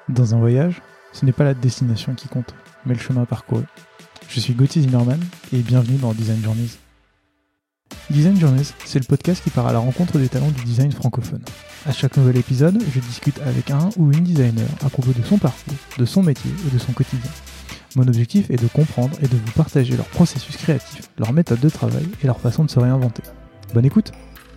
Dans un voyage, ce n'est pas la destination qui compte, mais le chemin parcouru. Je suis Gauthier Zimmerman et bienvenue dans Design Journeys. Design Journeys, c'est le podcast qui part à la rencontre des talents du design francophone. À chaque nouvel épisode, je discute avec un ou une designer à propos de son parcours, de son métier et de son quotidien. Mon objectif est de comprendre et de vous partager leur processus créatif, leur méthode de travail et leur façon de se réinventer. Bonne écoute!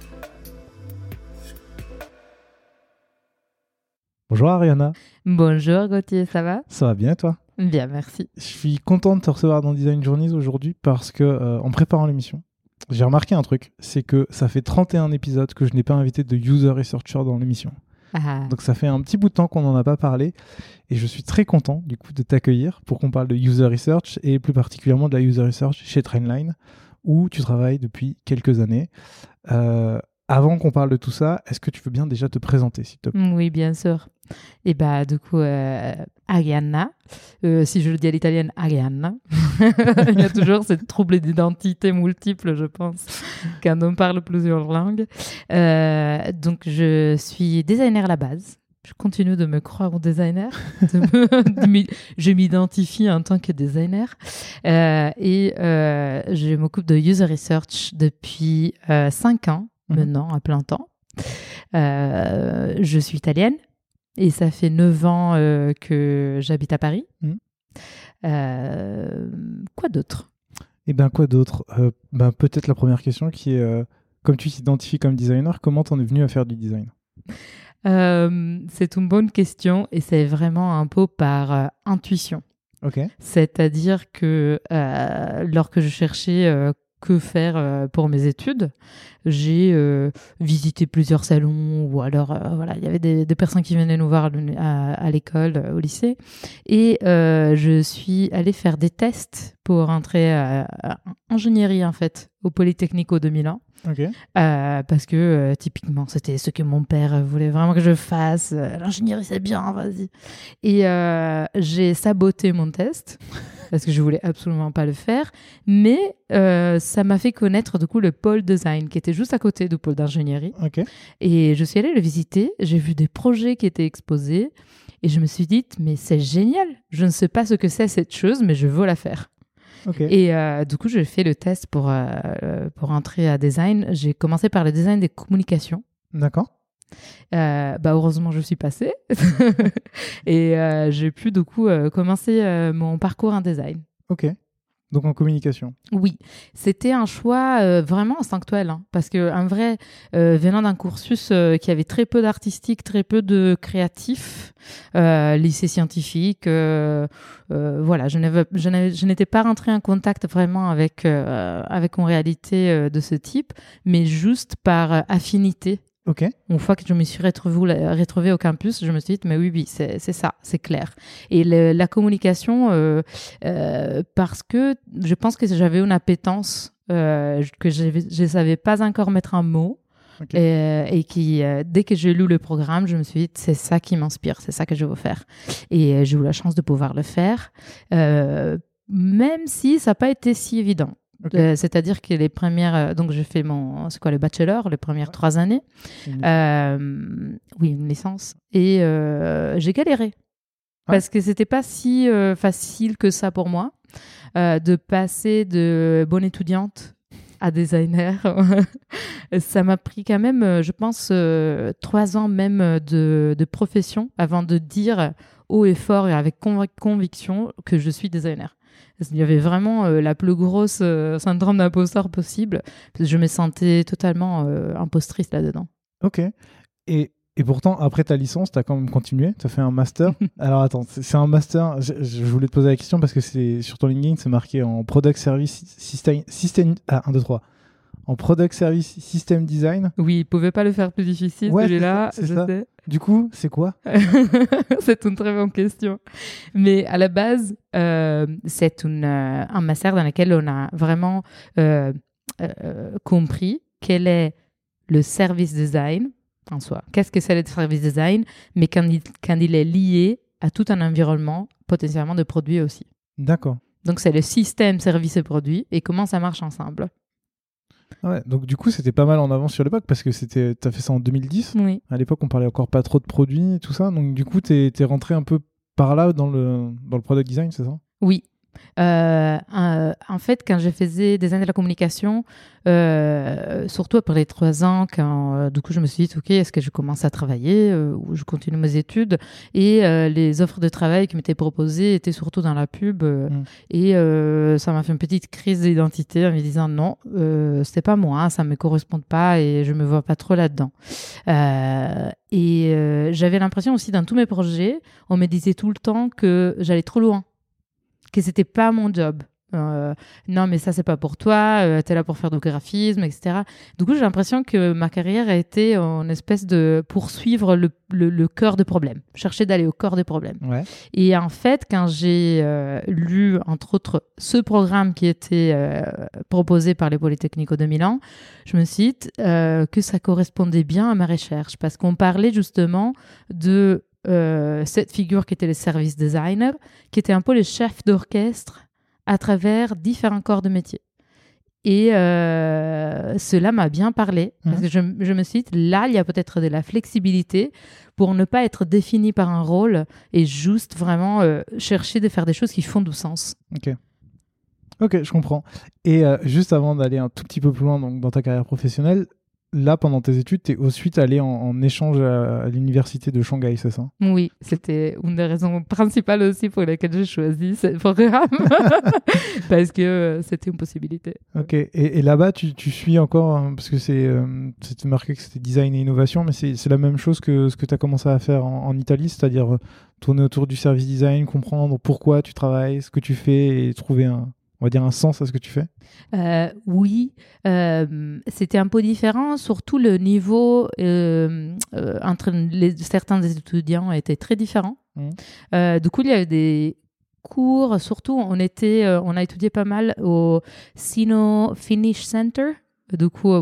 Bonjour Ariana. Bonjour Gauthier, ça va? Ça va bien toi? Bien, merci. Je suis content de te recevoir dans Design Journeys aujourd'hui parce que en préparant l'émission, j'ai remarqué un truc, c'est que ça fait 31 épisodes que je n'ai pas invité de user researcher dans l'émission. Ah. Donc ça fait un petit bout de temps qu'on n'en a pas parlé et je suis très content du coup de t'accueillir pour qu'on parle de user research et plus particulièrement de la user research chez Trendline où tu travailles depuis quelques années. Avant qu'on parle de tout ça, est-ce que tu veux bien déjà te présenter s'il te plaît? Oui, bien sûr. Et bah du coup, Arianna, si je le dis à l'italienne, Arianna. Il y a toujours cette trouble d'identité multiple, je pense, quand on parle plusieurs langues. Donc je suis designer à la base. Je continue de me croire designer. Je m'identifie en tant que designer. Et je m'occupe de user research depuis 5 ans maintenant, à plein temps. Je suis italienne et ça fait 9 ans que j'habite à Paris. Quoi d'autre? Eh bien, quoi d'autre? Peut-être la première question qui est, comme tu t'identifies comme designer, comment t'en es venu à faire du design? C'est une bonne question et c'est vraiment un peu par intuition. Ok. C'est-à-dire que lorsque je cherchais que faire pour mes études, j'ai visité plusieurs salons ou alors voilà, il y avait des personnes qui venaient nous voir à l'école, au lycée, et je suis allée faire des tests pour entrer à ingénierie en fait au Polytechnico de Milan. Okay. Parce que typiquement c'était ce que mon père voulait vraiment que je fasse. L'ingénierie c'est bien, vas-y. Et j'ai saboté mon test parce que je voulais absolument pas le faire, mais ça m'a fait connaître du coup le pôle design qui était juste à côté du pôle d'ingénierie. Okay. Et je suis allée le visiter, j'ai vu des projets qui étaient exposés et je me suis dit mais c'est génial, je ne sais pas ce que c'est cette chose mais je veux la faire. Okay. Et du coup, j'ai fait le test pour entrer à design. J'ai commencé par le design des communications. D'accord. Heureusement, je suis passée. Et j'ai pu du coup commencer mon parcours en design. Ok. Donc en communication. Oui, c'était un choix vraiment instinctuel, hein, parce que en vrai, venant d'un cursus qui avait très peu d'artistique, très peu de créatif, lycée scientifique, voilà, je n'étais pas rentrée en contact vraiment avec une réalité de ce type, mais juste par affinité. Ok. Une fois que je me suis retrouvée au campus, je me suis dit, mais oui, c'est ça, c'est clair. Et la communication, parce que je pense que j'avais une appétence que je ne savais pas encore mettre en mots. Okay. Et qui, dès que j'ai lu le programme, je me suis dit, c'est ça qui m'inspire, c'est ça que je veux faire. Et j'ai eu la chance de pouvoir le faire, même si ça n'a pas été si évident. Okay. C'est-à-dire que les premières... donc, j'ai fait le bachelor, les premières 3 années. Oui, une licence. Et j'ai galéré. Parce que c'était pas si facile que ça pour moi de passer de bonne étudiante à designer. Ça m'a pris quand même, je pense, 3 ans même de profession avant de dire haut et fort et avec conviction que je suis designer. Il y avait vraiment la plus grosse syndrome d'imposteur possible. Parce que je me sentais totalement impostrice là-dedans. Ok. Et pourtant, après ta licence, tu as quand même continué. Tu as fait un master. Alors attends, c'est un master. Je voulais te poser la question parce que c'est sur ton LinkedIn, c'est marqué en Product Service System. 1, 2, 3. En Product Service System Design. Oui, il ne pouvait pas le faire plus difficile, ouais, celui-là, je sais. Du coup, c'est quoi? C'est une très bonne question. Mais à la base, c'est un master dans lequel on a vraiment compris quel est le service design en soi. Qu'est-ce que c'est le service design, mais quand il est lié à tout un environnement, potentiellement de produits aussi. D'accord. Donc, c'est le système service et produit et comment ça marche ensemble. Ouais, donc du coup, c'était pas mal en avance sur l'époque parce que t'as fait ça en 2010. Oui. À l'époque, on parlait encore pas trop de produits et tout ça. Donc du coup, t'es rentré un peu par là dans le product design, c'est ça? Oui. En fait, quand je faisais des années de la communication, surtout après les 3 ans, quand du coup je me suis dit, ok, est-ce que je commence à travailler ou je continue mes études? Et les offres de travail qui m'étaient proposées étaient surtout dans la pub. Et ça m'a fait une petite crise d'identité en me disant non, c'était pas moi, ça me correspond pas et je me vois pas trop là-dedans. J'avais l'impression aussi dans tous mes projets, on me disait tout le temps que j'allais trop loin, que c'était pas mon job. Non, mais ça, c'est pas pour toi, t'es là pour faire du graphisme, etc. Du coup, j'ai l'impression que ma carrière a été en espèce de poursuivre le cœur des problèmes, chercher d'aller au cœur des problèmes. Ouais. Et en fait, quand j'ai lu, entre autres, ce programme qui était proposé par les Polytechniques de Milan, je me suis dit que ça correspondait bien à ma recherche, parce qu'on parlait justement de cette figure qui était le service designer, qui était un peu le chef d'orchestre à travers différents corps de métier. Et cela m'a bien parlé, parce que je me suis dit, là, il y a peut-être de la flexibilité pour ne pas être défini par un rôle et juste vraiment chercher de faire des choses qui font du sens. Ok, je comprends. Et juste avant d'aller un tout petit peu plus loin donc, dans ta carrière professionnelle, là, pendant tes études, tu es ensuite allé en échange à l'université de Shanghai, c'est ça? Oui, c'était une des raisons principales aussi pour lesquelles j'ai choisi ce programme, parce que c'était une possibilité. Ok, et là-bas, tu suis encore, parce que c'était marqué que c'était design et innovation, mais c'est la même chose que ce que tu as commencé à faire en Italie, c'est-à-dire tourner autour du service design, comprendre pourquoi tu travailles, ce que tu fais et trouver on va dire un sens à ce que tu fais? Oui, c'était un peu différent, surtout le niveau entre certains des étudiants était très différent. Du coup, il y avait des cours, surtout on a étudié pas mal au Sino Finnish Center. Du coup,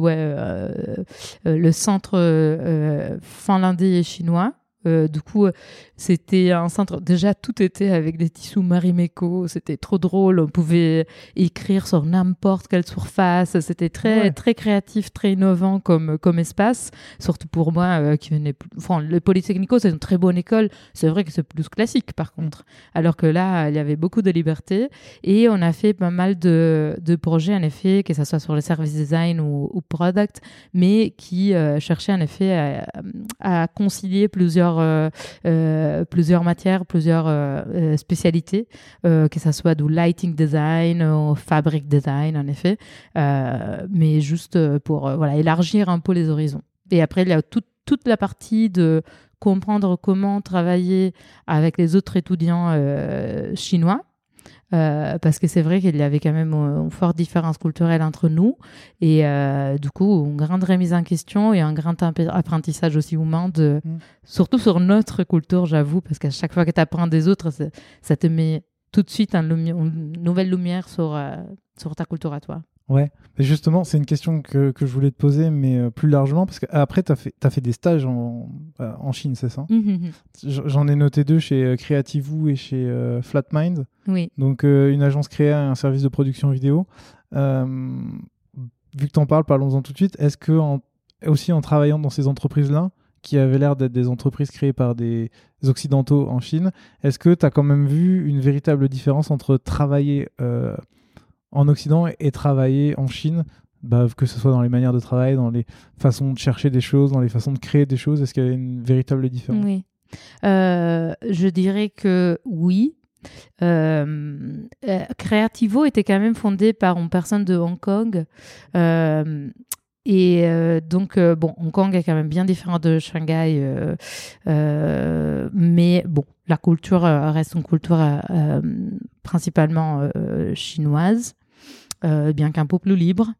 le centre finlandais et chinois. Du coup, c'était un centre. Déjà, tout était avec des tissus Marimekko. C'était trop drôle. On pouvait écrire sur n'importe quelle surface. C'était très créatif, très innovant comme espace. Surtout pour moi, qui venais. Enfin, le Polytechnico, c'est une très bonne école. C'est vrai que c'est plus classique, par contre. Alors que là, il y avait beaucoup de liberté. Et on a fait pas mal de projets, en effet, que ce soit sur le service design ou product, mais qui cherchaient, en effet, à concilier plusieurs matières, plusieurs spécialités, que ça soit du lighting design ou fabric design, en effet, mais juste pour élargir un peu les horizons. Et après, il y a toute la partie de comprendre comment travailler avec les autres étudiants chinois. Parce que c'est vrai qu'il y avait quand même une forte différence culturelle entre nous et du coup une grande remise en question et un grand apprentissage aussi humain surtout sur notre culture, j'avoue, parce qu'à chaque fois que tu apprends des autres, ça te met tout de suite une nouvelle lumière sur ta culture à toi. Ouais, et justement, c'est une question que je voulais te poser, mais plus largement, parce qu'après, tu as fait des stages en Chine, c'est ça? J'en ai noté 2 chez Creativoo et chez Flatmind. Oui. Donc, une agence créa et un service de production vidéo. Vu que tu en parles, parlons-en tout de suite. Est-ce que, aussi en travaillant dans ces entreprises-là, qui avaient l'air d'être des entreprises créées par des Occidentaux en Chine, est-ce que tu as quand même vu une véritable différence entre travailler en Occident et travailler en Chine, que ce soit dans les manières de travail, dans les façons de chercher des choses, dans les façons de créer des choses? Est-ce qu'il y a une véritable différence? Oui. Je dirais que oui. Creativo était quand même fondé par une personne de Hong Kong. Donc, Hong Kong est quand même bien différent de Shanghai. Mais bon, la culture reste une culture principalement chinoise. Bien qu'un peu plus libre.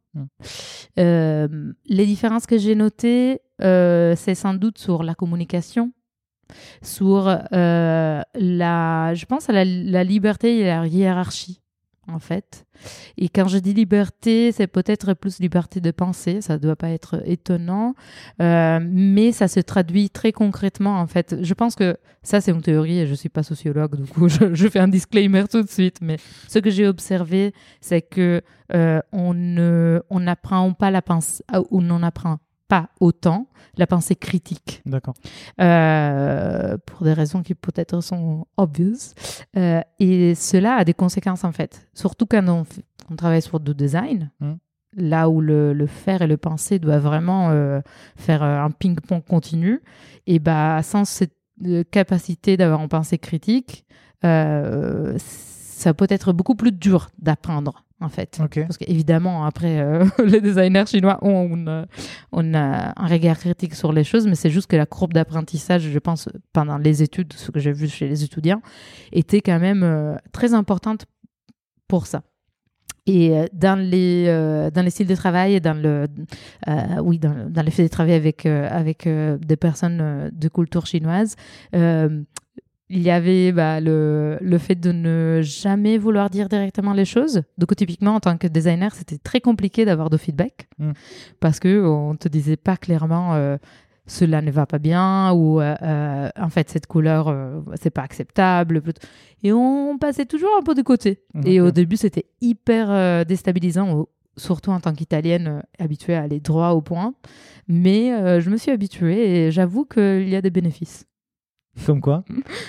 Les différences que j'ai notées, c'est sans doute sur la communication, sur je pense à la liberté et la hiérarchie en fait. Et quand je dis liberté, c'est peut-être plus liberté de penser, ça ne doit pas être étonnant, mais ça se traduit très concrètement, en fait. Je pense que ça, c'est une théorie et je ne suis pas sociologue, du coup, je fais un disclaimer tout de suite, mais ce que j'ai observé, c'est que on n'apprend pas la pensée, ou on n'apprend pas autant la pensée critique. D'accord. Pour des raisons qui peut-être sont obvious. Et cela a des conséquences, en fait. Surtout quand on travaille sur du design, là où le faire et le penser doivent vraiment faire un ping-pong continu. Et bah, sans cette capacité d'avoir une pensée critique, ça peut être beaucoup plus dur d'apprendre, en fait. Okay. Parce qu'évidemment, après, les designers chinois ont un regard critique sur les choses, mais c'est juste que la courbe d'apprentissage, je pense, pendant les études, ce que j'ai vu chez les étudiants, était quand même très importante pour ça. Et dans les styles de travail et dans les faits de travail avec des personnes de culture chinoise, il y avait le fait de ne jamais vouloir dire directement les choses. Donc, typiquement, en tant que designer, c'était très compliqué d'avoir de feedback parce qu'on ne te disait pas clairement cela ne va pas bien ou en fait, cette couleur, c'est pas acceptable. Et on passait toujours un peu de côté. Okay. Et au début, c'était hyper déstabilisant, surtout en tant qu'Italienne habituée à aller droit au point. Mais je me suis habituée et j'avoue qu'il y a des bénéfices. Comme quoi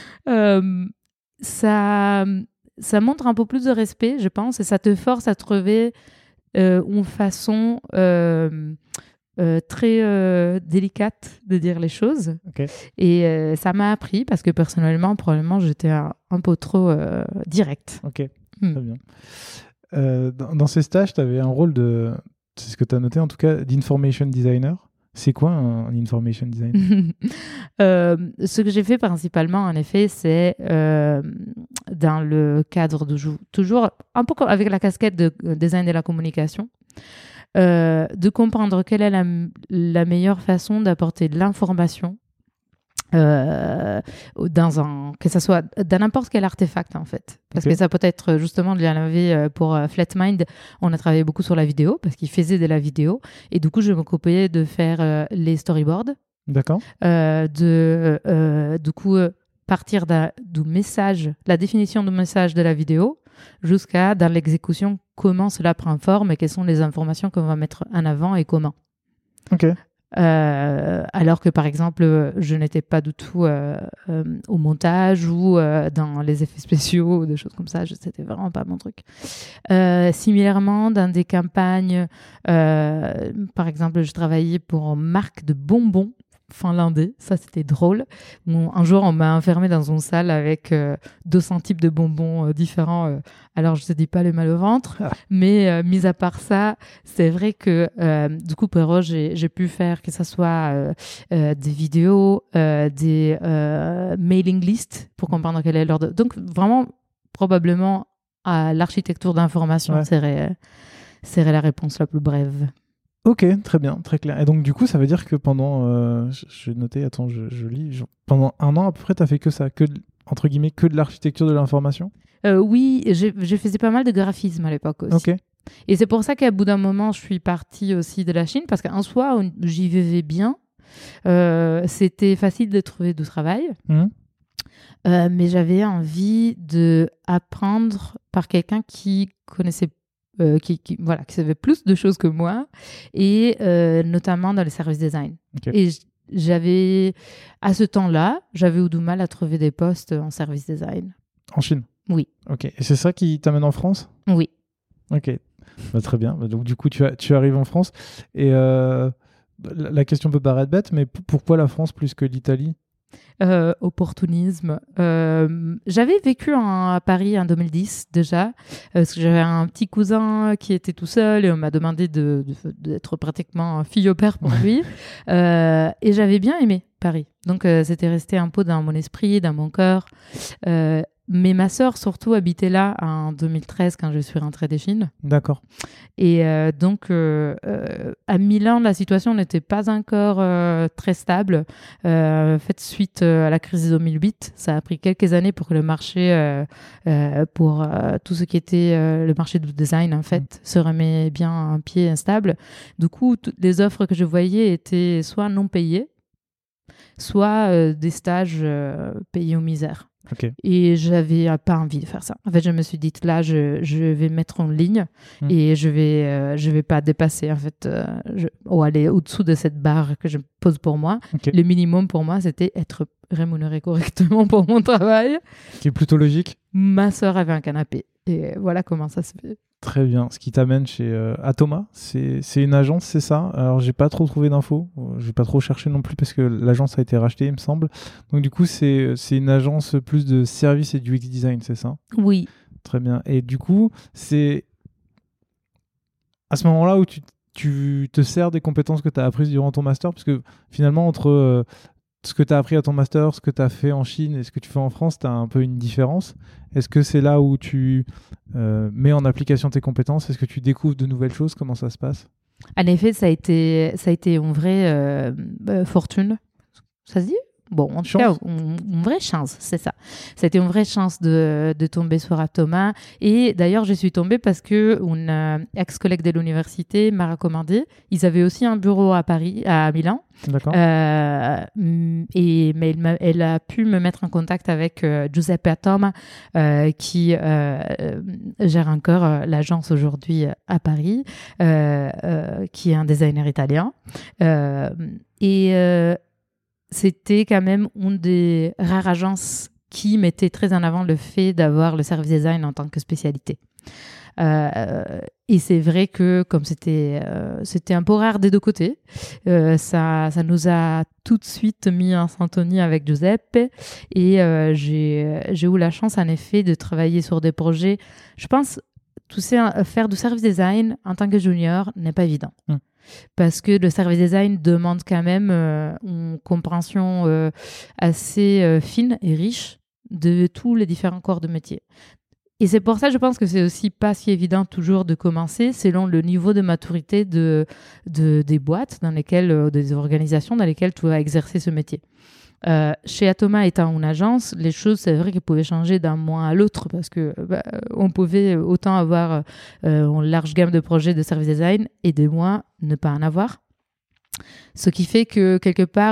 ça montre un peu plus de respect, je pense, et ça te force à trouver une façon très délicate de dire les choses. Okay. Et ça m'a appris, parce que personnellement, probablement, j'étais un peu trop directe. Ok, très bien. Dans ces stages, tu avais un rôle de, c'est ce que tu as noté en tout cas, d'information designer. C'est quoi un information design? Ce que j'ai fait principalement, en effet, c'est dans le cadre de toujours un peu avec la casquette de design de la communication, de comprendre quelle est la meilleure façon d'apporter de l'information que ça soit dans n'importe quel artefact, en fait, parce que ça peut être justement de l'enlever. Pour Flatmind, on a travaillé beaucoup sur la vidéo parce qu'ils faisaient de la vidéo et du coup je m'occupais de faire les storyboards. D'accord. Du coup partir du message, la définition du message de la vidéo, jusqu'à dans l'exécution comment cela prend forme et quelles sont les informations qu'on va mettre en avant et comment. Ok. Alors que par exemple je n'étais pas du tout au montage ou dans les effets spéciaux ou des choses comme ça, c'était vraiment pas mon truc. Similairement dans des campagnes, par exemple je travaillais pour une marque de bonbons finlandais, ça c'était drôle. Un jour on m'a enfermée dans une salle avec 200 types de bonbons différents, alors je te dis pas le mal au ventre, mais mis à part ça, c'est vrai que du coup Perrault, j'ai pu faire que ça soit des vidéos, des mailing lists pour comprendre quelle est l'ordre. Donc vraiment probablement à l'architecture d'information serait la réponse la plus brève. Ok, très bien, très clair. Et donc, du coup, ça veut dire que pendant, je vais noter, attends, je lis, pendant un an à peu près, tu as fait que ça, entre guillemets, que de l'architecture de l'information? Oui, je faisais pas mal de graphisme à l'époque aussi. Ok. Et c'est pour ça qu'à bout d'un moment, je suis partie aussi de la Chine, parce qu'en soi, j'y vivais bien. C'était facile de trouver du travail. Mais j'avais envie d'apprendre par quelqu'un qui connaissait qui savait plus de choses que moi, et notamment dans le service design. Okay. Et à ce temps-là, j'avais eu du mal à trouver des postes en service design. En Chine? Oui. Ok. Et c'est ça qui t'amène en France? Oui. Ok. Très bien. Donc du coup, tu arrives en France. Et la question peut paraître bête, mais pourquoi la France plus que l'Italie? Opportunisme. J'avais vécu à Paris en 2010 déjà, parce que j'avais un petit cousin qui était tout seul et on m'a demandé d'être pratiquement fille au père pour lui. Et j'avais bien aimé Paris. Donc c'était resté un peu dans mon esprit, dans mon cœur. Mais ma sœur, surtout, habitait là en 2013 quand je suis rentrée de Chine. D'accord. Et donc, à Milan, la situation n'était pas encore très stable. En fait, suite à la crise de 2008, ça a pris quelques années pour que le marché, pour tout ce qui était le marché du design, en fait, se remet bien en pied instable. Du coup, toutes les offres que je voyais étaient soit non payées, soit des stages payés aux misères. Ok. Et j'avais pas envie de faire ça. En fait, je me suis dit, là, je vais mettre en ligne et je vais pas dépasser, en fait, ou aller au-dessous de cette barre que je pose pour moi. Ok. Le minimum pour moi, c'était être rémunéré correctement pour mon travail. Ce qui est plutôt logique. Ma sœur avait un canapé. Et voilà comment ça se fait. Très bien. Ce qui t'amène chez Atoma, c'est une agence, c'est ça? Alors, j'ai pas trop trouvé d'infos. J'ai pas trop cherché non plus parce que l'agence a été rachetée, il me semble. Donc, du coup, c'est une agence plus de services et du UX design, c'est ça? Oui. Très bien. Et du coup, c'est à ce moment-là où tu te sers des compétences que tu as apprises durant ton master, parce que finalement, entre ce que tu as appris à ton master, ce que tu as fait en Chine et ce que tu fais en France, tu as un peu une différence. Est-ce que c'est là où tu mets en application tes compétences? Est-ce que tu découvres de nouvelles choses? Comment ça se passe? En effet, ça a été une vraie fortune. Ça se dit? Bon, en tout cas, une vraie chance, c'est ça. C'était une vraie chance de tomber sur Atoma. Et d'ailleurs, je suis tombée parce qu'une ex-collègue de l'université m'a recommandé. Ils avaient aussi un bureau à Paris, à Milan. D'accord. Mais elle a pu me mettre en contact avec Giuseppe Atoma, qui gère encore l'agence aujourd'hui à Paris, qui est un designer italien. C'était quand même une des rares agences qui mettait très en avant le fait d'avoir le service design en tant que spécialité. Et c'est vrai que comme c'était un peu rare des deux côtés, ça nous a tout de suite mis en syntonie avec Giuseppe et j'ai eu la chance en effet de travailler sur des projets. Je pense, tu sais, faire du service design en tant que junior n'est pas évident. Parce que le service design demande quand même une compréhension assez fine et riche de tous les différents corps de métier. Et c'est pour ça, je pense que c'est aussi pas si évident toujours de commencer selon le niveau de maturité des boîtes dans lesquelles, des organisations dans lesquelles tu vas exercer ce métier. Chez Atoma étant une agence, les choses, c'est vrai qu'elles pouvaient changer d'un mois à l'autre parce que on pouvait autant avoir une large gamme de projets de service design et des mois ne pas en avoir. Ce qui fait que quelque part,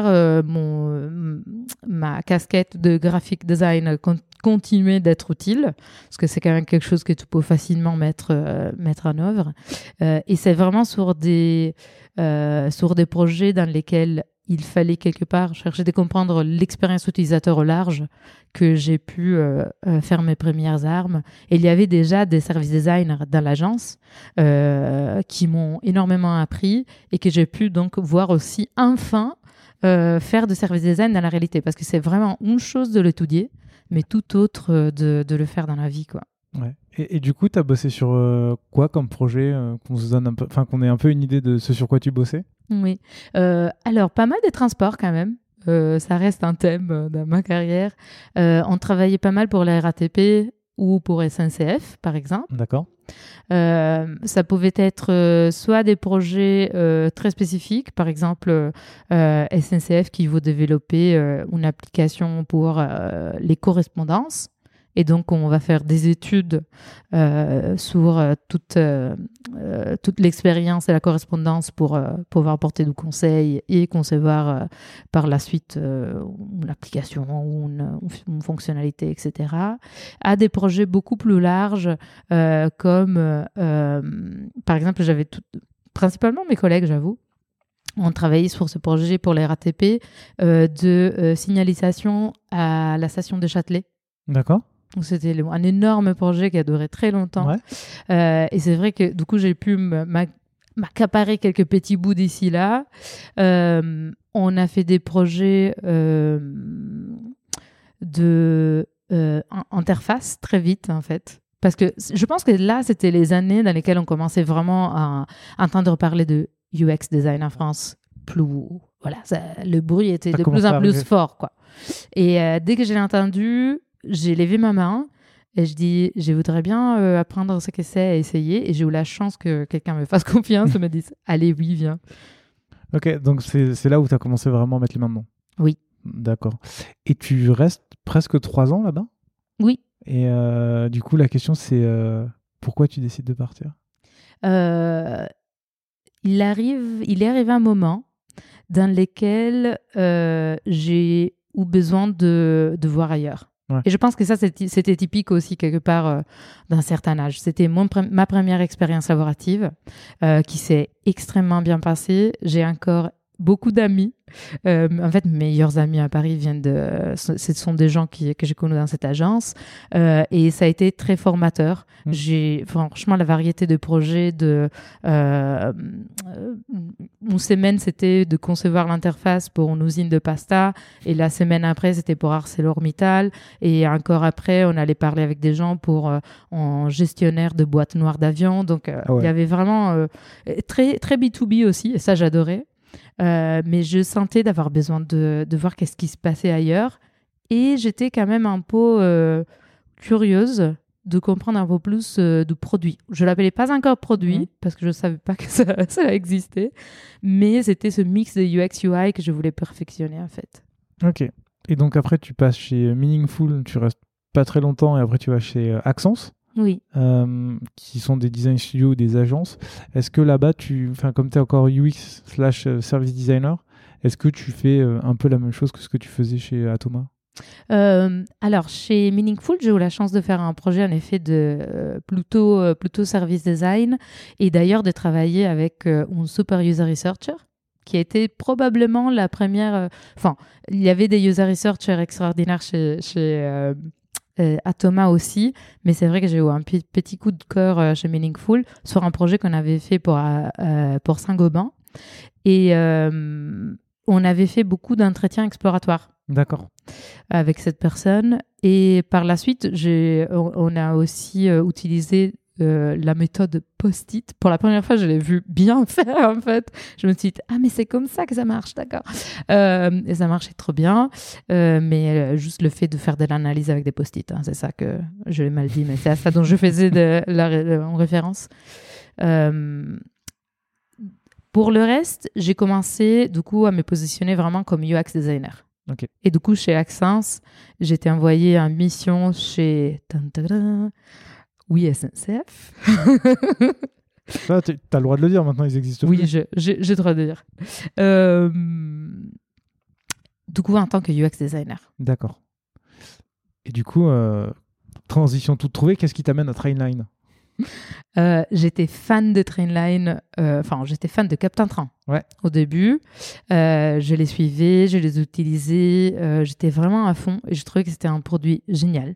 ma casquette de graphic design continuait d'être utile parce que c'est quand même quelque chose que tu peux facilement mettre en œuvre. Et c'est vraiment sur des projets dans lesquels il fallait quelque part chercher de comprendre l'expérience utilisateur au large que j'ai pu faire mes premières armes. Et il y avait déjà des service designers dans l'agence qui m'ont énormément appris et que j'ai pu donc voir aussi enfin faire de service design dans la réalité. Parce que c'est vraiment une chose de l'étudier, mais tout autre de le faire dans la vie, quoi. Ouais. Et du coup, tu as bossé sur quoi comme projet qu'on se donne un peu, qu'on ait un peu une idée de ce sur quoi tu bossais? Oui. Alors, pas mal de transports quand même. Ça reste un thème dans ma carrière. On travaillait pas mal pour la RATP ou pour SNCF, par exemple. D'accord. Ça pouvait être soit des projets très spécifiques, par exemple SNCF qui veut développer une application pour les correspondances. Et donc, on va faire des études sur toute l'expérience et la correspondance pour pouvoir apporter du conseil et concevoir par la suite une application ou une fonctionnalité, etc. À des projets beaucoup plus larges comme, par exemple, j'avais principalement mes collègues, j'avoue, on travaillait sur ce projet pour les RATP de signalisation à la station de Châtelet. D'accord. Donc, c'était un énorme projet qui a duré très longtemps. Ouais. Et c'est vrai que du coup, j'ai pu m'accaparer quelques petits bouts d'ici là. On a fait des projets d'interface très vite, en fait. Parce que je pense que là, c'était les années dans lesquelles on commençait vraiment à entendre parler de UX design en France. Le bruit était de plus en plus fort, quoi. Et dès que je l'ai entendu, j'ai levé ma main et je dis, je voudrais bien apprendre ce que c'est et essayer. Et j'ai eu la chance que quelqu'un me fasse confiance et me dise, allez, oui, viens. Ok, donc c'est là où tu as commencé vraiment à mettre les mains dedans. Oui. D'accord. Et tu restes presque 3 ans là-bas? Oui. Et du coup, la question, c'est pourquoi tu décides de partir? Il est arrivé un moment dans lequel j'ai eu besoin de voir ailleurs. Ouais. Et je pense que ça, c'était typique aussi quelque part d'un certain âge. C'était ma première expérience laborative qui s'est extrêmement bien passée. J'ai encore beaucoup d'amis. En fait, mes meilleurs amis à Paris ce sont des gens que j'ai connus dans cette agence et ça a été très formateur. Franchement, la variété de projets une semaine, c'était de concevoir l'interface pour une usine de pasta et la semaine après, c'était pour ArcelorMittal et encore après, on allait parler avec des gens pour en gestionnaire de boîtes noires d'avion. Donc, il y avait vraiment très, très B2B aussi et ça, j'adorais. Mais je sentais d'avoir besoin de voir qu'est-ce qui se passait ailleurs. Et j'étais quand même un peu curieuse de comprendre un peu plus du produit. Je ne l'appelais pas encore produit parce que je ne savais pas que ça existait. Mais c'était ce mix de UX UI que je voulais perfectionner en fait. Ok. Et donc après, tu passes chez Meaningful, tu restes pas très longtemps et après tu vas chez Accence. Oui. Qui sont des design studios ou des agences. Est-ce que là-bas, comme tu es encore UX/service designer, est-ce que tu fais un peu la même chose que ce que tu faisais chez Atoma? Alors, chez Meaningful, j'ai eu la chance de faire un projet en effet de plutôt service design et d'ailleurs de travailler avec un super user researcher qui a été probablement la première... il y avait des user researchers extraordinaires chez Atoma aussi, mais c'est vrai que j'ai eu un petit coup de cœur chez Meaningful sur un projet qu'on avait fait pour Saint-Gobain et on avait fait beaucoup d'entretiens exploratoires. D'accord. Avec cette personne et par la suite on a aussi utilisé la méthode post-it. Pour la première fois, je l'ai vu bien faire en fait. Je me suis dit mais c'est comme ça que ça marche, d'accord. Et ça marchait trop bien, mais juste le fait de faire de l'analyse avec des post-it, c'est ça que je l'ai mal dit, mais c'est à ça dont je faisais en référence. Pour le reste, j'ai commencé du coup à me positionner vraiment comme UX designer. Okay. Et du coup, chez Accence, j'étais envoyée en mission chez oui, SNCF. Ça, tu as le droit de le dire, maintenant ils existent plus. Oui, j'ai le droit de le dire. Du coup, en tant que UX designer. D'accord. Et du coup, transition toute trouvée, qu'est-ce qui t'amène à Trainline? J'étais fan de Trainline, j'étais fan de Captain Train au début. Je les suivais, je les utilisais, j'étais vraiment à fond et je trouvais que c'était un produit génial.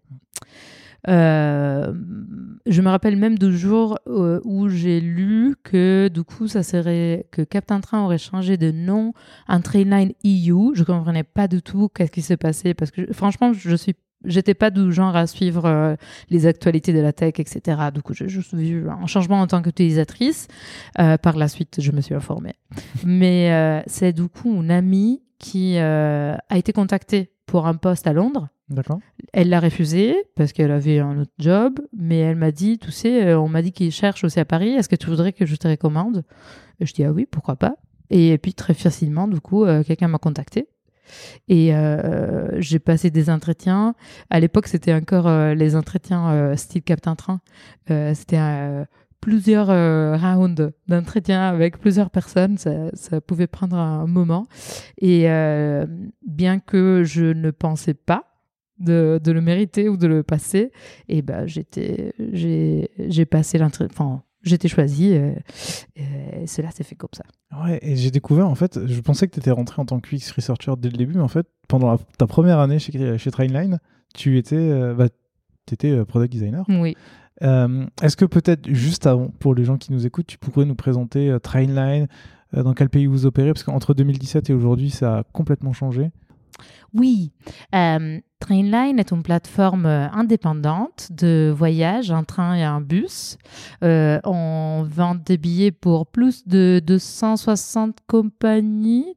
Je me rappelle même du jour où j'ai lu que du coup que Captain Train aurait changé de nom en Trainline EU. Je comprenais pas du tout qu'est-ce qui se passait parce que franchement j'étais pas du genre à suivre les actualités de la tech, etc. Du coup, j'ai juste vu un changement en tant qu'utilisatrice. Par la suite, je me suis informée. Mais c'est du coup une amie qui a été contactée pour un poste à Londres. D'accord. Elle l'a refusé parce qu'elle avait un autre job, mais elle m'a dit, tu sais, on m'a dit qu'ils cherchent aussi à Paris. Est-ce que tu voudrais que je te recommande? Et je dis, ah oui, pourquoi pas. Et puis, très facilement, du coup, quelqu'un m'a contactée. Et j'ai passé des entretiens. À l'époque, c'était encore les entretiens style Captain Train. C'était plusieurs rounds d'entretiens avec plusieurs personnes. Ça pouvait prendre un moment. Et bien que je ne pensais pas de le mériter ou de le passer, et j'ai passé l'entretien. J'étais choisie et cela s'est fait comme ça. Ouais, et j'ai découvert, en fait, je pensais que tu étais rentré en tant que UX researcher dès le début, mais en fait, pendant ta première année chez Trainline, tu étais product designer. Oui. Est-ce que peut-être, juste avant, pour les gens qui nous écoutent, tu pourrais nous présenter Trainline, dans quel pays vous opérez? Parce qu'entre 2017 et aujourd'hui, ça a complètement changé. Oui, Trainline est une plateforme indépendante de voyage, un train et un bus. On vend des billets pour plus de 270 compagnies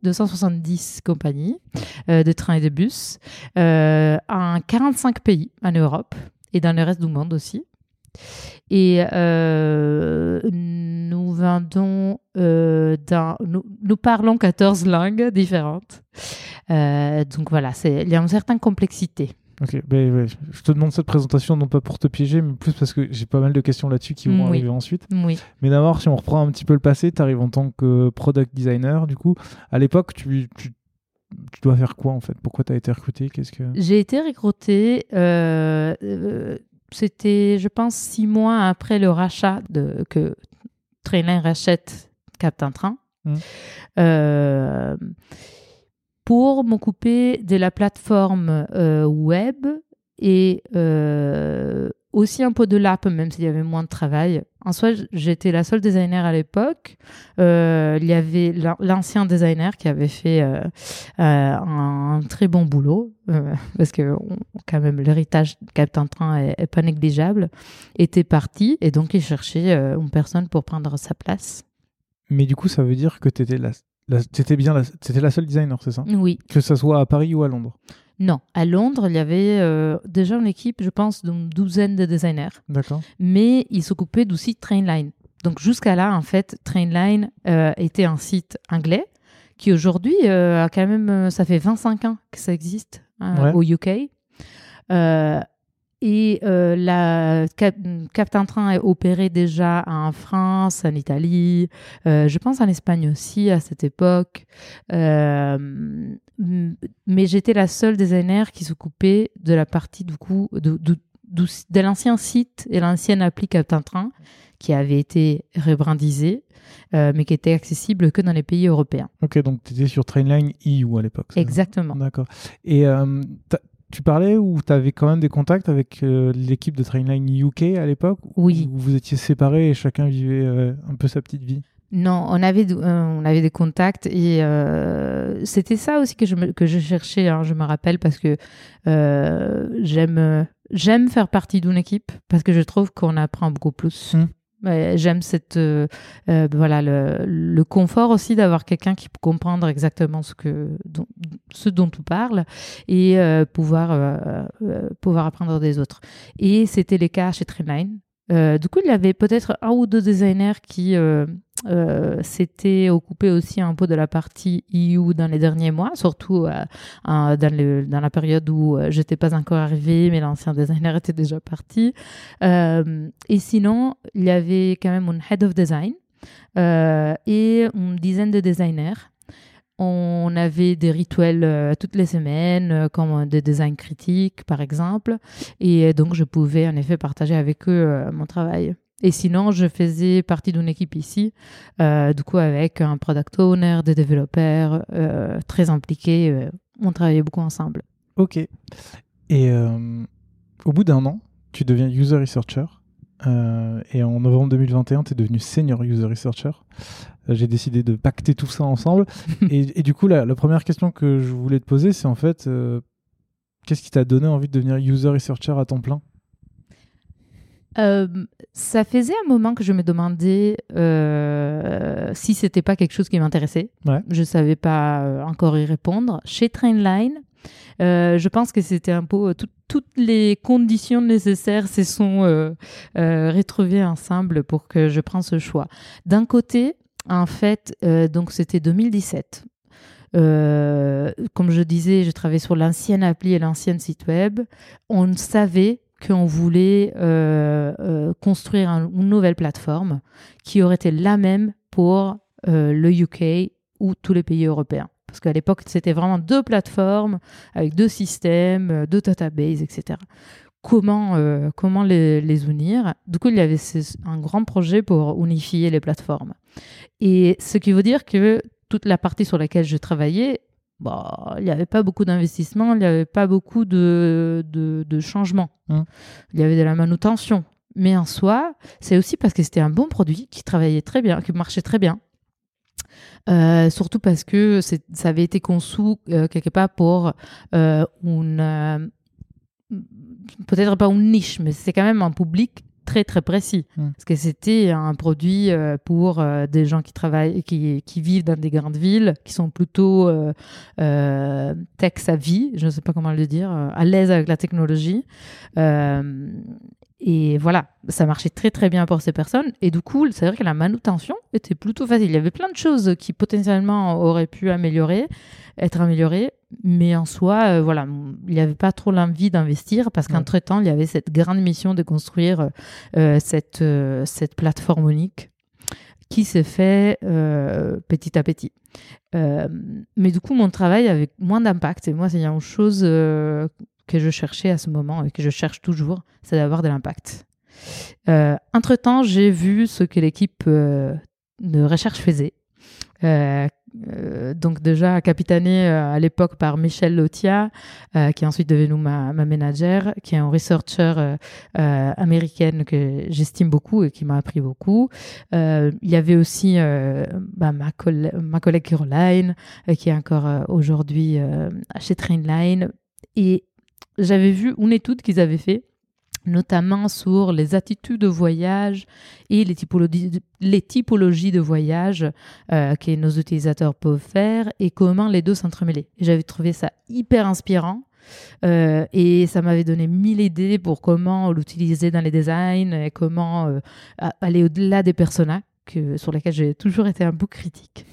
de trains et de bus en 45 pays en Europe et dans le reste du monde aussi. Et nous vendons nous parlons 14 langues différentes. Donc voilà, il y a une certaine complexité. Ok, je te demande cette présentation non pas pour te piéger, mais plus parce que j'ai pas mal de questions là-dessus qui vont arriver ensuite. Oui. Mais d'abord, si on reprend un petit peu le passé, tu arrives en tant que product designer. Du coup, à l'époque, tu dois faire quoi en fait? Pourquoi tu as été recruté? J'ai été recrutée. C'était, je pense, 6 mois après le rachat que Trainline rachète Captain Train. Pour m'occuper de la plateforme web et aussi un peu de l'app, même s'il y avait moins de travail. En soi, j'étais la seule designer à l'époque. Il y avait l'ancien designer qui avait fait un très bon boulot, parce que quand même l'héritage de Captain Train est pas négligeable, était parti et donc il cherchait une personne pour prendre sa place. Mais du coup, ça veut dire que tu étais t'étais la seule designer, c'est ça? Oui. Que ça soit à Paris ou à Londres? Non, à Londres, il y avait déjà une équipe, je pense, d'une douzaine de designers. D'accord. Mais ils s'occupaient du site Trainline. Donc jusqu'à là, en fait, Trainline était un site anglais qui aujourd'hui, a quand même, ça fait 25 ans que ça existe au UK. Et Captain Train est opéré déjà en France, en Italie, je pense en Espagne aussi à cette époque. Mais j'étais la seule designer qui s'occupait de la partie du coup de l'ancien site et l'ancienne appli Captain Train qui avait été rebrandisé, mais qui était accessible que dans les pays européens. Ok, donc tu étais sur Trainline EU à l'époque. Exactement. D'accord. Et tu parlais ou tu avais quand même des contacts avec l'équipe de Trainline UK à l'époque? Oui. Où vous étiez séparés et chacun vivait un peu sa petite vie? Non, on avait des contacts et c'était ça aussi que je cherchais, hein, je me rappelle, parce que j'aime faire partie d'une équipe parce que je trouve qu'on apprend beaucoup plus. J'aime le confort aussi d'avoir quelqu'un qui peut comprendre exactement ce dont tu parles et pouvoir apprendre des autres. Et c'était le cas chez Trainline. Du coup, il y avait peut-être un ou deux designers qui s'étaient occupés aussi un peu de la partie EU dans les derniers mois, surtout dans la période où j'étais pas encore arrivée, mais l'ancien designer était déjà parti. Et sinon, il y avait quand même un head of design et une dizaine de designers. On avait des rituels toutes les semaines, comme des designs critiques, par exemple. Et donc, je pouvais en effet partager avec eux mon travail. Et sinon, je faisais partie d'une équipe ici, du coup, avec un product owner, des développeurs très impliqués. On travaillait beaucoup ensemble. Ok. Et au bout d'un an, tu deviens user researcher. Et en novembre 2021, tu es devenu senior user researcher. J'ai décidé de pacter tout ça ensemble. et du coup, la première question que je voulais te poser, c'est en fait, qu'est-ce qui t'a donné envie de devenir user researcher à temps plein? Ça faisait un moment que je me demandais si c'était pas quelque chose qui m'intéressait. Ouais. Je savais pas encore y répondre. Chez Trainline, je pense que c'était un peu toutes les conditions nécessaires se sont retrouvées ensemble pour que je prenne ce choix. D'un côté, en fait, donc c'était 2017. Comme je disais, je travaillais sur l'ancienne appli et l'ancienne site web. On savait qu'on voulait construire une nouvelle plateforme qui aurait été la même pour le UK ou tous les pays européens. Parce qu'à l'époque, c'était vraiment deux plateformes avec deux systèmes, deux databases, etc. Comment les unir? Du coup, il y avait un grand projet pour unifier les plateformes. Et ce qui veut dire que toute la partie sur laquelle je travaillais, il n'y avait pas beaucoup d'investissement, il n'y avait pas beaucoup de changements. Il y avait de la manutention. Mais en soi, c'est aussi parce que c'était un bon produit qui travaillait très bien, qui marchait très bien. Surtout parce que ça avait été conçu quelque part pour peut-être pas une niche, mais c'est quand même un public très très précis, parce que c'était un produit pour des gens qui travaillent, qui vivent dans des grandes villes, qui sont plutôt tech savvy, je ne sais pas comment le dire, à l'aise avec la technologie. Et voilà, ça marchait très très bien pour ces personnes. Et du coup, c'est vrai que la manutention était plutôt facile. Il y avait plein de choses qui potentiellement auraient pu être améliorées, mais en soi, voilà, il n'y avait pas trop l'envie d'investir parce qu'entre-temps, il y avait cette grande mission de construire cette plateforme unique qui s'est fait petit à petit. Mais du coup, mon travail avait moins d'impact. Et moi, c'est une chose que je cherchais à ce moment et que je cherche toujours, c'est d'avoir de l'impact. Entre-temps, j'ai vu ce que l'équipe de recherche faisait. Donc déjà capitané à l'époque par Michelle Lotia, qui est ensuite devenue ma manager, qui est une researcher américaine que j'estime beaucoup et qui m'a appris beaucoup. Il y avait aussi ma collègue Caroline, qui est encore aujourd'hui chez Trainline. Et j'avais vu une étude qu'ils avaient fait, notamment sur les attitudes de voyage et les typologies de voyage que nos utilisateurs peuvent faire et comment les deux s'entremêler. Et j'avais trouvé ça hyper inspirant et ça m'avait donné 1000 idées pour comment l'utiliser dans les designs et comment aller au-delà des personas sur lesquels j'ai toujours été un peu critique.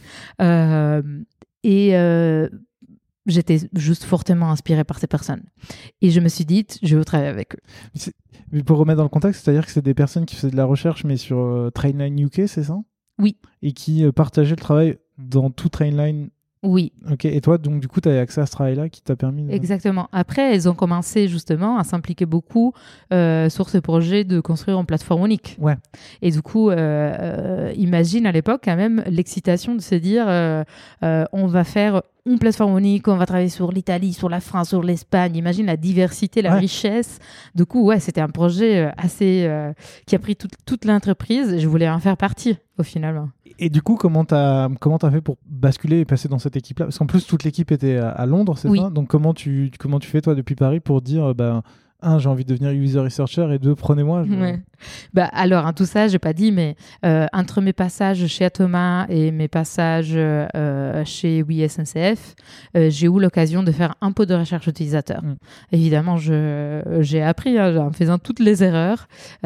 J'étais juste fortement inspirée par ces personnes. Et je me suis dit, je veux travailler avec eux. Mais pour remettre dans le contexte, c'est-à-dire que c'est des personnes qui faisaient de la recherche, mais sur Trainline UK, c'est ça ? Oui. Et qui partageaient le travail dans tout Trainline. Oui. Ok. Et toi, donc, du coup, tu avais accès à ce travail-là qui t'a permis de... Exactement. Après, elles ont commencé justement à s'impliquer beaucoup sur ce projet de construire une plateforme unique. Ouais. Et du coup, imagine à l'époque quand même l'excitation de se dire on va faire une plateforme unique, on va travailler sur l'Italie, sur la France, sur l'Espagne. Imagine la diversité, la richesse. Du coup, ouais, c'était un projet qui a pris toute l'entreprise. Je voulais en faire partie au final. Et du coup, comment t'as fait pour basculer et passer dans cette équipe-là ? Parce qu'en plus, toute l'équipe était à Londres, c'est ça ? Donc, comment tu fais, toi, depuis Paris, pour dire, j'ai envie de devenir user researcher, et 2, prenez-moi. Ouais. Alors, tout ça, j'ai pas dit, mais entre mes passages chez Atoma et mes passages chez Oui SNCF, j'ai eu l'occasion de faire un peu de recherche utilisateur. Évidemment, j'ai appris en faisant toutes les erreurs,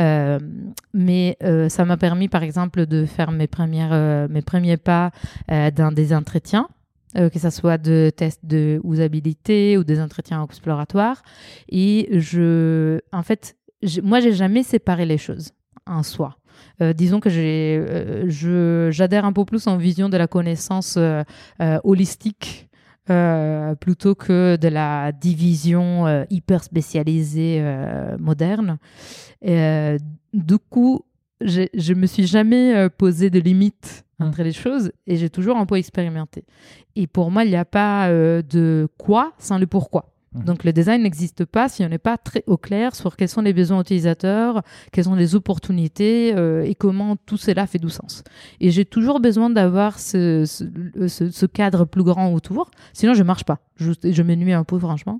mais ça m'a permis, par exemple, de faire mes premiers pas dans des entretiens. Que ça soit de tests de usabilité ou des entretiens exploratoires. Et moi, j'ai jamais séparé les choses en soi. Disons que j'adhère un peu plus en vision de la connaissance holistique plutôt que de la division hyper spécialisée moderne. Du coup, je me suis jamais posé de limites entre les choses et j'ai toujours un peu expérimenté. Et pour moi, il n'y a pas de quoi sans le pourquoi. Donc, le design n'existe pas si on n'est pas très au clair sur quels sont les besoins utilisateurs, quelles sont les opportunités et comment tout cela fait du sens. Et j'ai toujours besoin d'avoir ce cadre plus grand autour, sinon je ne marche pas. Je m'ennuie un peu, franchement.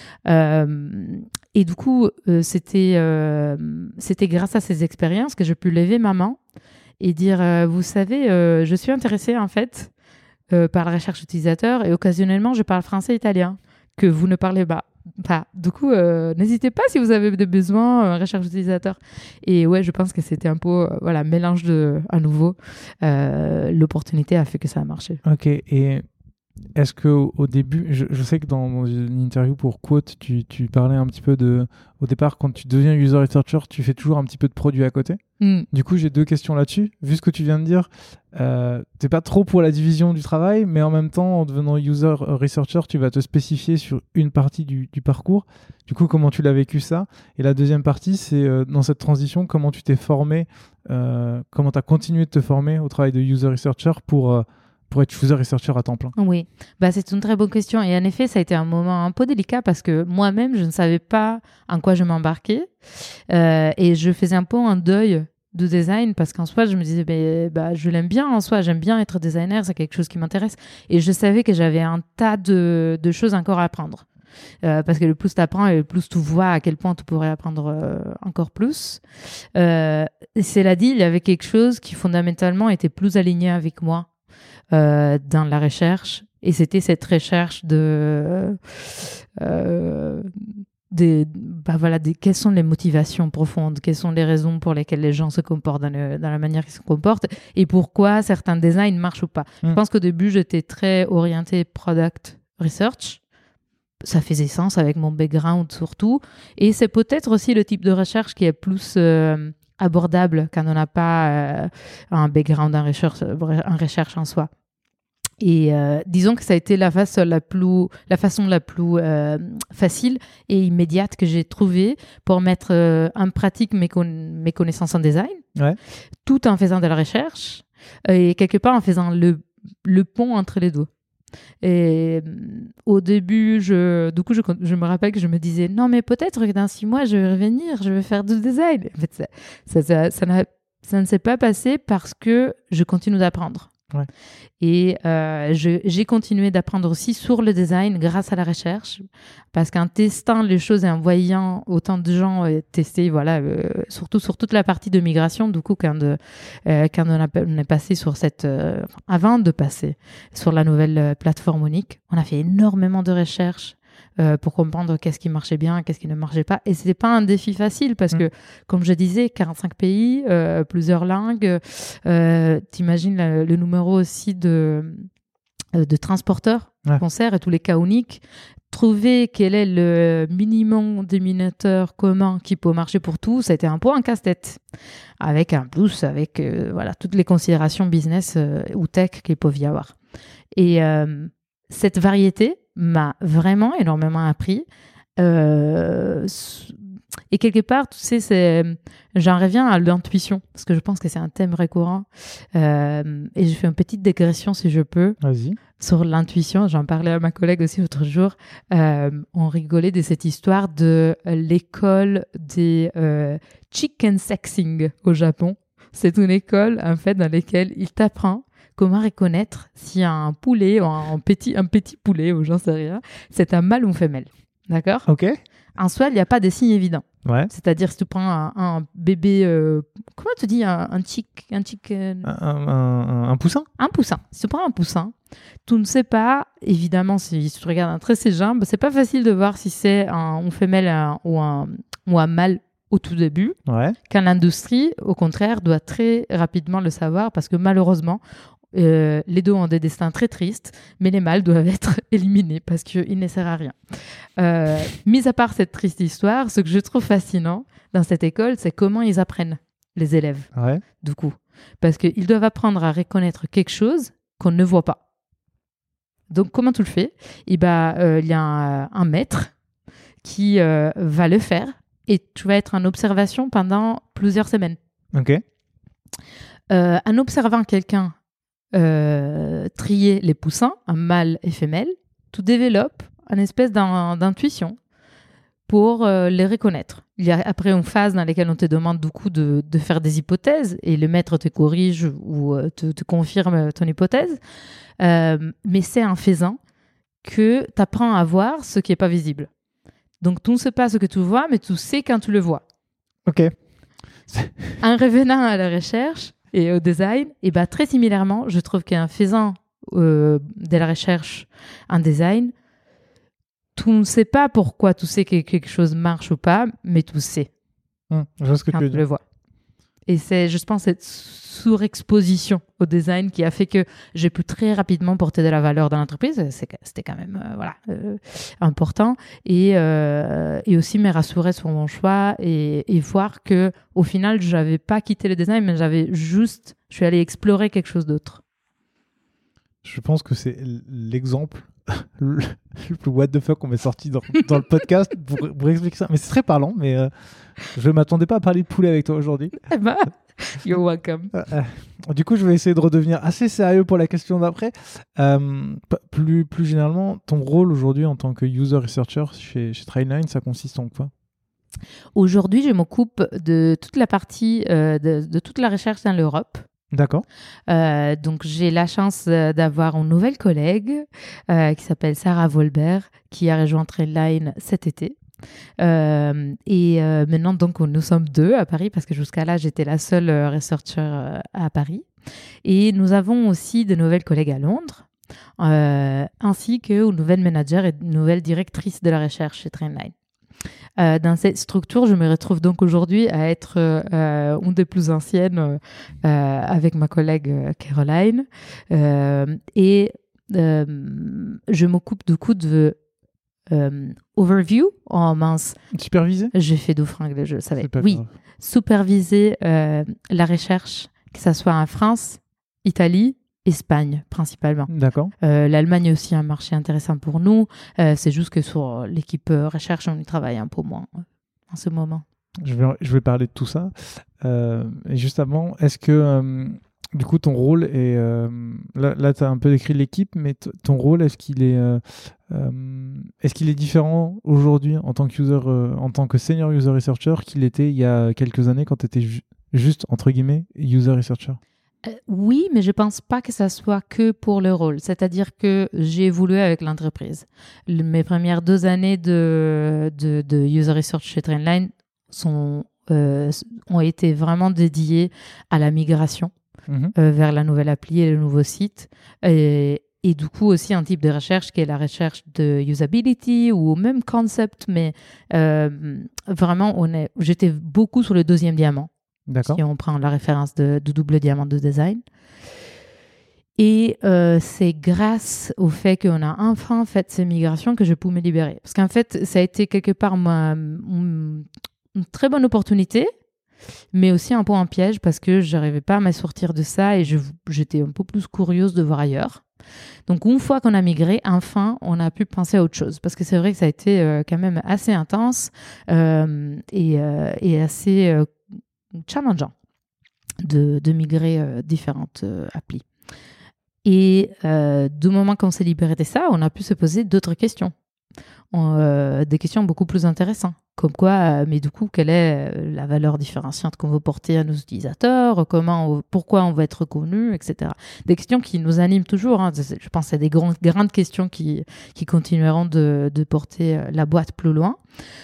Et du coup, c'était grâce à ces expériences que j'ai pu lever ma main et dire, vous savez, je suis intéressée en fait par la recherche utilisateur et occasionnellement, je parle français et italien, que vous ne parlez pas. Du coup, n'hésitez pas si vous avez des besoins recherche utilisateur. Et ouais, je pense que c'était un peu mélange à nouveau. L'opportunité a fait que ça a marché. Ok, et est-ce qu'au début, je sais que dans une interview pour Quote, tu parlais un petit peu au départ, quand tu deviens user researcher, tu fais toujours un petit peu de produit à côté. Du coup, j'ai 2 questions là-dessus. Vu ce que tu viens de dire, t'es pas trop pour la division du travail, mais en même temps, en devenant user researcher, tu vas te spécifier sur une partie du parcours. Du coup, comment tu l'as vécu ça ? Et la deuxième partie, c'est dans cette transition, comment tu t'es formé, comment tu as continué de te former au travail de user researcher pour être user researcher à temps plein ? Oui, c'est une très bonne question. Et en effet, ça a été un moment un peu délicat parce que moi-même, je ne savais pas en quoi je m'embarquais. Et je faisais un peu un deuil de design parce qu'en soi, je me disais, je l'aime bien en soi, j'aime bien être designer, c'est quelque chose qui m'intéresse. Et je savais que j'avais un tas de choses encore à apprendre. Parce que le plus tu apprends et le plus tu vois à quel point tu pourrais apprendre encore plus. Cela dit, il y avait quelque chose qui fondamentalement était plus aligné avec moi dans la recherche. Et c'était cette recherche quelles sont les motivations profondes, quelles sont les raisons pour lesquelles les gens se comportent dans la manière qu'ils se comportent et pourquoi certains designs marchent ou pas. Je pense qu'au début, j'étais très orientée product research. Ça faisait sens avec mon background surtout. Et c'est peut-être aussi le type de recherche qui est plus abordable quand on n'a pas un background en recherche en soi. Et disons que ça a été la façon la plus facile et immédiate que j'ai trouvée pour mettre en pratique mes connaissances en design, tout en faisant de la recherche et quelque part en faisant le pont entre les deux. Et au début, je me rappelle que je me disais non mais peut-être que dans 6 mois je vais revenir, je vais faire du design. En fait, ça ne s'est pas passé parce que je continue d'apprendre. Ouais. Et j'ai continué d'apprendre aussi sur le design grâce à la recherche parce qu'en testant les choses et en voyant autant de gens tester, surtout sur toute la partie de migration, du coup quand on est passé sur avant de passer sur la nouvelle plateforme unique, on a fait énormément de recherches pour comprendre qu'est-ce qui marchait bien, qu'est-ce qui ne marchait pas. Et c'était pas un défi facile parce que, comme je disais, 45 pays, plusieurs langues. T'imagines le numéro aussi de transporteurs, concerts et tous les cas uniques. Trouver quel est le minimum dénominateur commun qui peut marcher pour tout, ça a été un peu un casse-tête. Avec toutes les considérations business ou tech qu'il peut y avoir. Et cette variété m'a vraiment énormément appris. Et quelque part, tu sais, j'en reviens à l'intuition, parce que je pense que c'est un thème récurrent. Et je fais une petite digression, si je peux, sur l'intuition. J'en parlais à ma collègue aussi l'autre jour. On rigolait de cette histoire de l'école des chicken sexing au Japon. C'est une école, en fait, dans laquelle il t'apprend comment reconnaître si un poulet ou un petit poulet ou j'en sais rien, c'est un mâle ou une femelle. D'accord ? Ok. En soi, il n'y a pas de signes évidents. Ouais. C'est-à-dire, si tu prends un bébé... comment tu dis un poussin ? Un poussin. Si tu prends un poussin, tu ne sais pas, évidemment, si tu regardes un trait ses jambes, c'est pas facile de voir si c'est une femelle ou un mâle au tout début, quand l'industrie, au contraire, doit très rapidement le savoir parce que malheureusement, les deux ont des destins très tristes, mais les mâles doivent être éliminés parce qu'ils ne servent à rien. Mis à part cette triste histoire, ce que je trouve fascinant dans cette école, c'est comment ils apprennent, les élèves, du coup. Parce qu'ils doivent apprendre à reconnaître quelque chose qu'on ne voit pas. Donc, comment tu le fais ? Il y a un maître qui va le faire et tu vas être en observation pendant plusieurs semaines. Ok. En observant quelqu'un trier les poussins, un mâle et femelle, tu développes une espèce d'intuition pour les reconnaître. Il y a après une phase dans laquelle on te demande du coup de faire des hypothèses et le maître te corrige ou te confirme ton hypothèse. Mais c'est en faisant que tu apprends à voir ce qui n'est pas visible. Donc tu ne sais pas ce que tu vois, mais tu sais quand tu le vois. Ok. En revenant à la recherche, et au design, et très similairement, je trouve qu'en faisant de la recherche en design, tu ne sais pas pourquoi tu sais que quelque chose marche ou pas, mais tu sais je vois ce que quand tu veux tu dire. le vois. Et c'est, je pense, cette surexposition au design qui a fait que j'ai pu très rapidement porter de la valeur dans l'entreprise. C'était quand même important. Et aussi me rassurer sur mon choix et voir qu'au final, je n'avais pas quitté le design, mais je suis allée explorer quelque chose d'autre. Je pense que c'est l'exemple le plus what the fuck qu'on m'ait sorti dans le podcast pour expliquer ça. Mais c'est très parlant, mais je ne m'attendais pas à parler de poulet avec toi aujourd'hui. You're welcome. Du coup, je vais essayer de redevenir assez sérieux pour la question d'après. Plus généralement, ton rôle aujourd'hui en tant que user researcher chez Trainline, ça consiste en quoi ? Aujourd'hui, je m'occupe de toute la partie de toute la recherche dans l'Europe. D'accord. Donc, j'ai la chance d'avoir une nouvelle collègue qui s'appelle Sarah Volbert, qui a rejoint Trainline cet été. Maintenant, donc, nous sommes 2 à Paris, parce que jusqu'à là, j'étais la seule researcher à Paris. Et nous avons aussi de nouvelles collègues à Londres, ainsi qu'une nouvelle manager et une nouvelle directrice de la recherche chez Trainline. Dans cette structure, je me retrouve donc aujourd'hui à être une des plus anciennes avec ma collègue Caroline. Je m'occupe du coup de overview. Oh mince. Superviser? J'ai fait deux franglais, je savais. Oui, grave. Superviser la recherche, que ce soit en France, Italie, Espagne principalement. D'accord. L'Allemagne est aussi un marché intéressant pour nous. C'est juste que sur l'équipe recherche, on y travaille un peu moins en ce moment. Je vais parler de tout ça. Et juste avant, est-ce que du coup ton rôle est... là tu as un peu décrit l'équipe, mais ton rôle, est-ce qu'il est différent aujourd'hui en tant que senior user researcher qu'il était il y a quelques années quand tu étais juste, entre guillemets, user researcher? Oui, mais je pense pas que ça soit que pour le rôle. C'est-à-dire que j'ai évolué avec l'entreprise. Mes premières 2 années de user research chez Trainline ont été vraiment dédiées à la migration vers la nouvelle appli et le nouveau site. Et du coup aussi un type de recherche qui est la recherche de usability ou même concept, mais vraiment j'étais beaucoup sur le 2e diamant. D'accord. Si on prend la référence de double diamant de design. Et c'est grâce au fait qu'on a enfin fait ces migrations que je peux me libérer. Parce qu'en fait, ça a été quelque part une très bonne opportunité, mais aussi un peu un piège parce que je n'arrivais pas à m'en sortir de ça et j'étais un peu plus curieuse de voir ailleurs. Donc, une fois qu'on a migré, enfin, on a pu penser à autre chose. Parce que c'est vrai que ça a été quand même assez intense et assez... challengeant de migrer différentes applis. Et du moment qu'on s'est libéré de ça, on a pu se poser d'autres questions. Des questions beaucoup plus intéressantes. Comme quoi, mais du coup, quelle est la valeur différenciante qu'on veut porter à nos utilisateurs, pourquoi on veut être reconnu, etc. Des questions qui nous animent toujours. Hein. Je pense que c'est des grandes questions qui continueront de porter la boîte plus loin.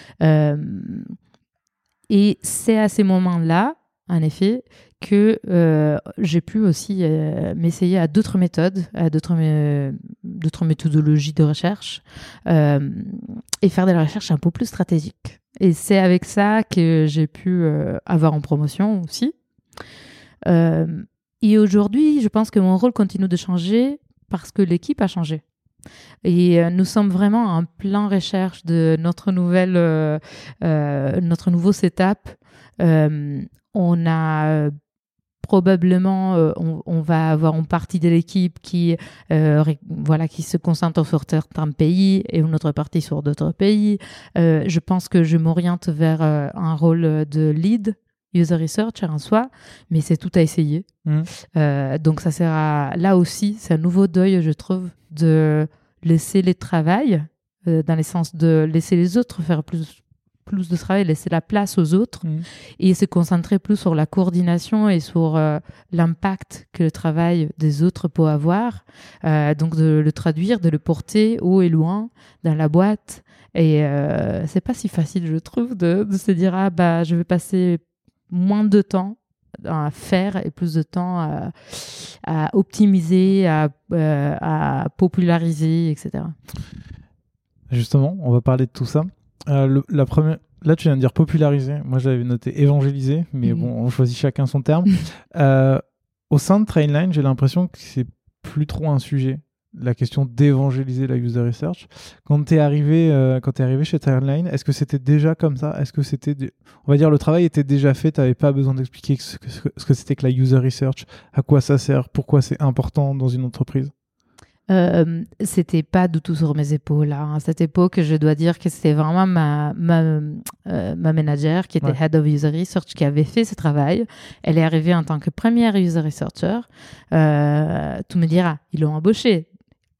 Et c'est à ces moments-là, en effet, que j'ai pu aussi m'essayer à d'autres méthodes, à d'autres méthodologies de recherche et faire de la recherche un peu plus stratégique. Et c'est avec ça que j'ai pu avoir une promotion aussi. Et aujourd'hui, je pense que mon rôle continue de changer parce que l'équipe a changé. Et nous sommes vraiment en plein recherche de notre nouveau setup. On a probablement, on va avoir une partie de l'équipe qui se concentre sur certains pays et une autre partie sur d'autres pays. Je pense que je m'oriente vers un rôle de lead user researcher en soi, mais c'est tout à essayer. Donc ça sera là aussi, c'est un nouveau deuil, je trouve, de laisser les travail, dans le sens de laisser les autres faire plus de travail, laisser la place aux autres et se concentrer plus sur la coordination et sur l'impact que le travail des autres peut avoir. Donc de le traduire, de le porter haut et loin dans la boîte. Et c'est pas si facile, je trouve, de se dire je vais passer moins de temps à faire et plus de temps à optimiser, à populariser, etc. Justement, on va parler de tout ça. La première, là, tu viens de dire populariser. Moi, j'avais noté évangéliser, mais bon, on choisit chacun son terme. Au sein de Trainline, j'ai l'impression que c'est plus trop un sujet, la question d'évangéliser la user research. Quand tu es arrivé chez Trainline, est-ce que c'était déjà comme ça? Est-ce que c'était, on va dire, le travail était déjà fait, tu n'avais pas besoin d'expliquer ce que c'était que la user research, à quoi ça sert, pourquoi c'est important dans une entreprise? C'était pas du tout sur mes épaules. À cette époque, je dois dire que c'était vraiment ma manager qui était Head of User Research qui avait fait ce travail. Elle est arrivée en tant que première User Researcher. Tu me diras, ils l'ont embauchée.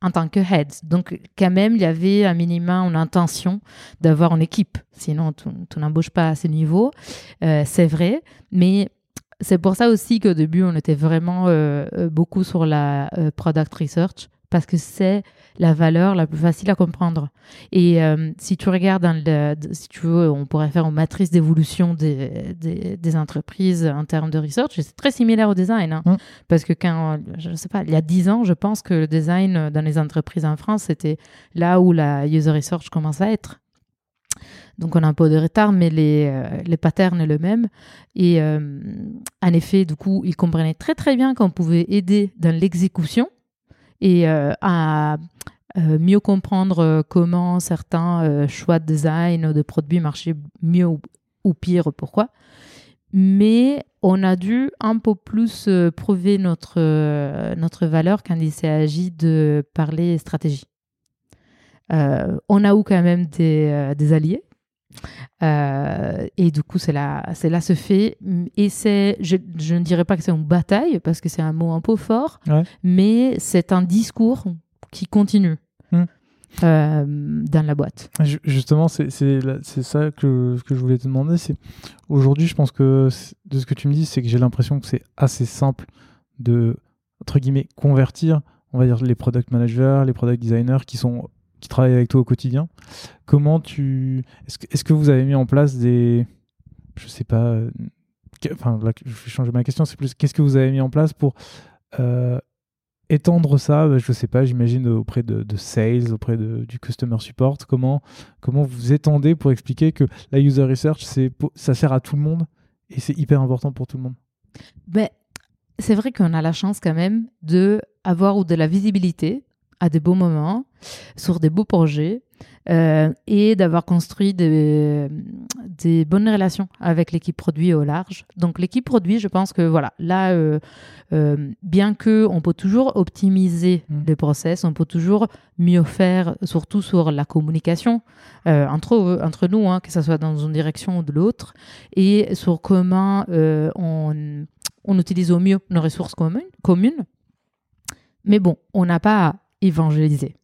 en tant que head. Donc, quand même, il y avait un minimum, une intention d'avoir une équipe. Sinon, tu n'embauches pas à ce niveau. C'est vrai. Mais c'est pour ça aussi qu'au début, on était vraiment beaucoup sur la product research parce que c'est la valeur la plus facile à comprendre. Et si tu regardes, si tu veux, on pourrait faire une matrice d'évolution des entreprises en termes de research. Et c'est très similaire au design. Hein, parce que je ne sais pas, il y a 10 ans, je pense que le design dans les entreprises en France, c'était là où la user research commence à être. Donc, on a un peu de retard, mais les patterns sont les mêmes. Et en effet, du coup, ils comprenaient très, très bien qu'on pouvait aider dans l'exécution et à mieux comprendre comment certains choix de design ou de produits marchaient mieux ou pire, pourquoi. Mais on a dû un peu plus prouver notre valeur quand il s'agit de parler stratégie. On a eu quand même des alliés. Et du coup, c'est là se fait. Et je ne dirais pas que c'est une bataille, parce que c'est un mot un peu fort, mais c'est un discours qui continue dans la boîte. Justement, c'est ça que je voulais te demander. C'est aujourd'hui, je pense que de ce que tu me dis, c'est que j'ai l'impression que c'est assez simple de, entre guillemets, convertir, on va dire, les product managers, les product designers qui travaillent avec toi au quotidien. Est-ce que vous avez mis en place je sais pas, enfin là, je vais changer ma question, c'est plus qu'est-ce que vous avez mis en place pour étendre ça, je sais pas, j'imagine auprès de sales, auprès du customer support, comment vous étendez pour expliquer que la user research, ça sert à tout le monde et c'est hyper important pour tout le monde. Ben, c'est vrai qu'on a la chance quand même d'avoir de la visibilité à des beaux moments, sur des beaux projets, et d'avoir construit des bonnes relations avec l'équipe produit au large. Donc l'équipe produit, je pense que voilà, là, bien qu'on peut toujours optimiser les process, on peut toujours mieux faire, surtout sur la communication entre nous, hein, que ce soit dans une direction ou de l'autre, et sur comment on utilise au mieux nos ressources communes. Mais bon, on n'a pas à évangéliser.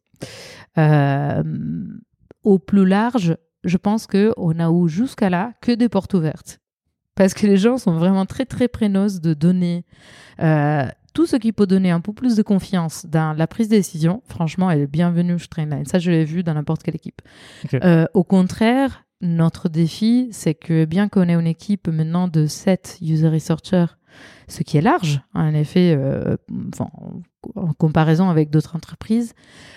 Au plus large, je pense qu'on a eu jusqu'à là que des portes ouvertes. Parce que les gens sont vraiment très, très preneurs de donner tout ce qui peut donner un peu plus de confiance dans la prise de décision. Franchement, elle est bienvenue chez Trainline. Ça, je l'ai vu dans n'importe quelle équipe. Okay. Au contraire, notre défi, c'est que bien qu'on ait une équipe maintenant de 7 user researchers, ce qui est large, en effet, en comparaison avec d'autres entreprises,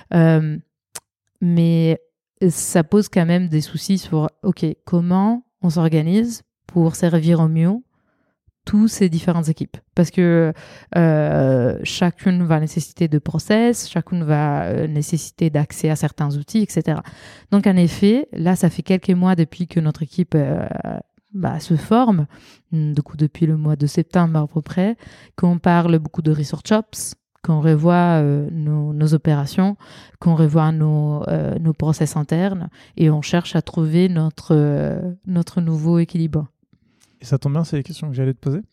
mais ça pose quand même des soucis sur, OK, comment on s'organise pour servir au mieux toutes ces différentes équipes. Parce que chacune va nécessiter de process, chacune va nécessiter d'accès à certains outils, etc. Donc, en effet, là, ça fait quelques mois depuis que notre équipe se forme, du coup, depuis le mois de septembre à peu près, qu'on parle beaucoup de research ops, qu'on revoit nos opérations, qu'on revoit nos process internes, et on cherche à trouver notre nouveau équilibre. Et ça tombe bien, c'est les questions que j'allais te poser.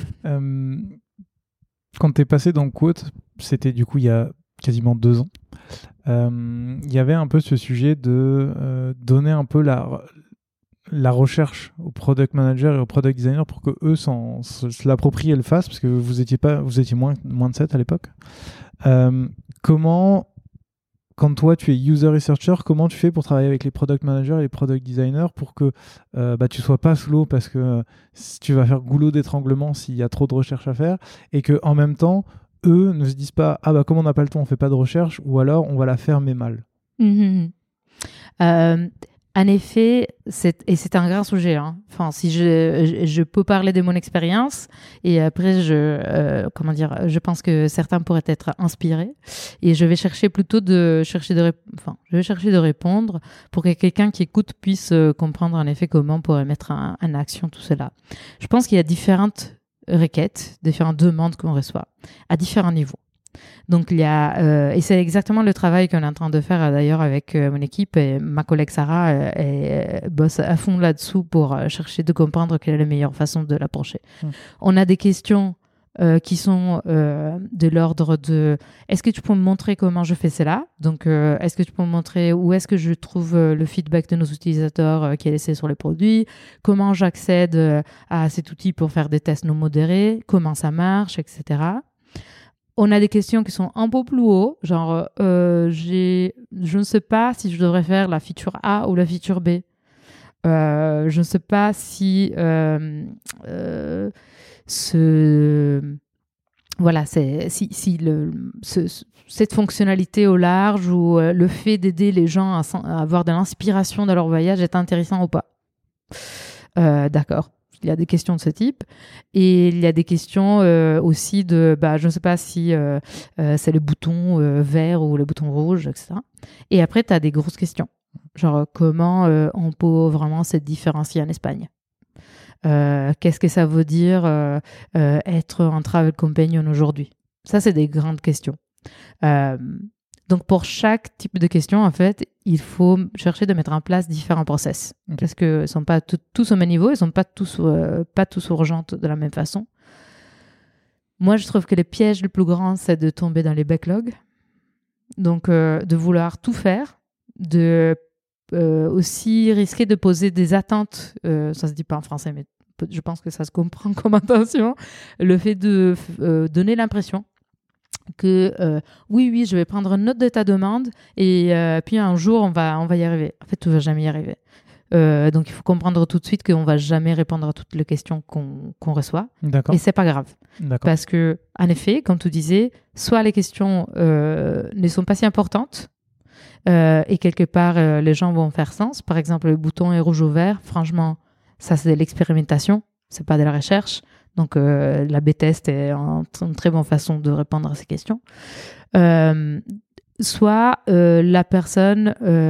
Quand tu es passé dans Quote, c'était du coup il y a quasiment 2 ans, il y avait un peu ce sujet de donner un peu la recherche aux product managers et aux product designers pour que eux se l'approprient et le fassent, parce que vous étiez moins de 7 à l'époque. Quand toi tu es user researcher, comment tu fais pour travailler avec les product managers et les product designers pour que tu sois pas sous l'eau, parce que tu vas faire goulot d'étranglement s'il y a trop de recherche à faire, et que en même temps eux ne se disent pas comme on n'a pas le temps, on fait pas de recherche, ou alors on va la faire mais mal. En effet, c'est un grand sujet. Hein. Enfin, si je peux parler de mon expérience, et après, je pense que certains pourraient être inspirés. Et je vais chercher plutôt de répondre pour que quelqu'un qui écoute puisse comprendre en effet comment on pourrait mettre en action tout cela. Je pense qu'il y a différentes requêtes, différentes demandes qu'on reçoit à différents niveaux. Donc, il y a, et c'est exactement le travail qu'on est en train de faire d'ailleurs avec mon équipe, et ma collègue Sarah bosse à fond là-dessous pour chercher de comprendre quelle est la meilleure façon de l'approcher. On a des questions qui sont de l'ordre de est-ce que tu peux me montrer comment je fais cela? Donc, est-ce que tu peux me montrer où est-ce que je trouve le feedback de nos utilisateurs qui est laissé sur les produits? Comment j'accède à cet outil pour faire des tests non modérés? Comment ça marche, etc. On a des questions qui sont un peu plus haut, genre je ne sais pas si je devrais faire la feature A ou la feature B. Je ne sais pas si cette fonctionnalité au large ou le fait d'aider les gens à avoir de l'inspiration dans leur voyage est intéressant ou pas. D'accord. Il y a des questions de ce type. Et il y a des questions aussi de, je ne sais pas si c'est le bouton vert ou le bouton rouge, etc. Et après, tu as des grosses questions. Genre, comment on peut vraiment se différencier en Espagne? Qu'est-ce que ça veut dire être un travel companion aujourd'hui? Ça, c'est des grandes questions. Donc, pour chaque type de question, en fait, il faut chercher de mettre en place différents process. Okay. Parce qu'ils ne sont pas tous au même niveau, ils ne sont pas tous urgentes de la même façon. Moi, je trouve que le piège le plus grand, c'est de tomber dans les backlogs. Donc, de vouloir tout faire, de aussi risquer de poser des attentes, ça ne se dit pas en français, mais je pense que ça se comprend comme intention, le fait de donner l'impression que oui, je vais prendre une note de ta demande et puis un jour, on va y arriver. En fait, tu ne vas jamais y arriver. Donc, il faut comprendre tout de suite qu'on ne va jamais répondre à toutes les questions qu'on reçoit. D'accord. Et ce n'est pas grave. D'accord. Parce que, en effet, comme tu disais, soit les questions ne sont pas si importantes et quelque part, les gens vont faire sens. Par exemple, le bouton est rouge ou vert. Franchement, ça, c'est de l'expérimentation. Ce n'est pas de la recherche. Donc, la B-test est une très bonne façon de répondre à ces questions. Soit la personne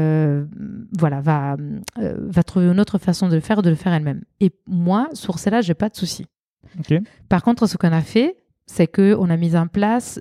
va trouver une autre façon de le faire elle-même. Et moi, sur cela, je n'ai pas de souci. Okay. Par contre, ce qu'on a fait, c'est qu'on a mis en place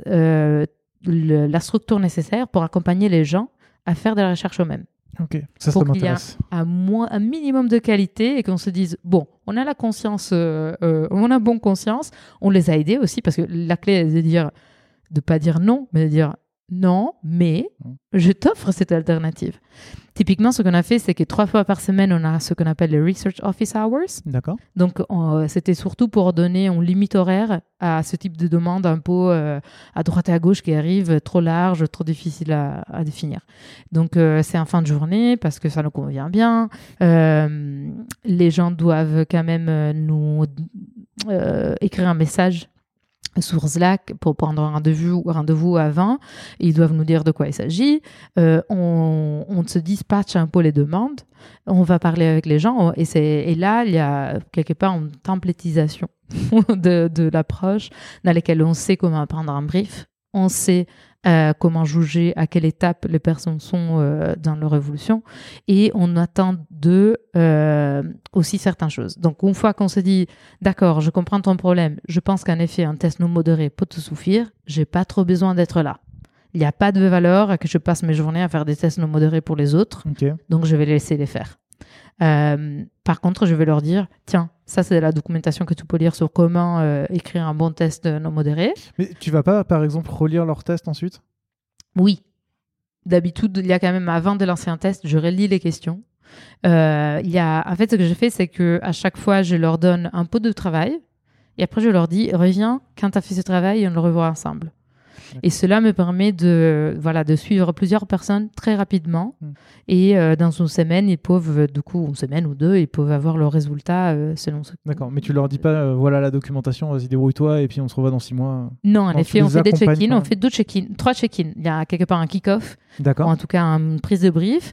la structure nécessaire pour accompagner les gens à faire de la recherche eux-mêmes. Ok, ça m'intéresse. Un minimum de qualité et qu'on se dise, bon, on a la conscience, on a bonne conscience, on les a aidés aussi parce que la clé est de pas dire non, mais de dire non, mais je t'offre cette alternative. Typiquement, ce qu'on a fait, c'est que 3 fois par semaine, on a ce qu'on appelle les Research Office Hours. D'accord. Donc, c'était surtout pour donner une limite horaire à ce type de demande un peu à droite et à gauche qui arrive trop large, trop difficile à définir. Donc, c'est en fin de journée parce que ça nous convient bien. Les gens doivent quand même nous écrire un message sur Slack pour prendre un rendez-vous avant. Ils doivent nous dire de quoi il s'agit. On se dispatche un peu les demandes. On va parler avec les gens. Et là, il y a quelque part une templétisation de l'approche dans laquelle on sait comment prendre un brief. On sait comment juger à quelle étape les personnes sont dans leur évolution. Et on attend d'eux aussi certaines choses. Donc, une fois qu'on se dit, d'accord, je comprends ton problème, je pense qu'en effet, un test non modéré peut te suffire, j'ai pas trop besoin d'être là. Il n'y a pas de valeur à que je passe mes journées à faire des tests non modérés pour les autres. Okay. Donc, je vais les laisser les faire. Par contre, je vais leur dire, tiens, ça c'est de la documentation que tu peux lire sur comment écrire un bon test non modéré. Mais tu vas pas, par exemple, relire leur test ensuite? Oui. D'habitude, il y a quand même, avant de lancer un test, je relis les questions. En fait, ce que je fais, c'est qu'à chaque fois, je leur donne un peu de travail et après, je leur dis, reviens quand tu as fait ce travail et on le revoit ensemble. Et cela me permet de suivre plusieurs personnes très rapidement. Et dans une semaine, ils peuvent, du coup, une semaine ou deux, ils peuvent avoir le résultat selon ce. D'accord, mais tu leur dis pas, voilà la documentation, vas-y, débrouille-toi, et puis on se revoit dans 6 mois. Non, en effet, on fait des check-in, on fait 2 check-in, 3 check-in. Il y a quelque part un kick-off, ou en tout cas une prise de brief.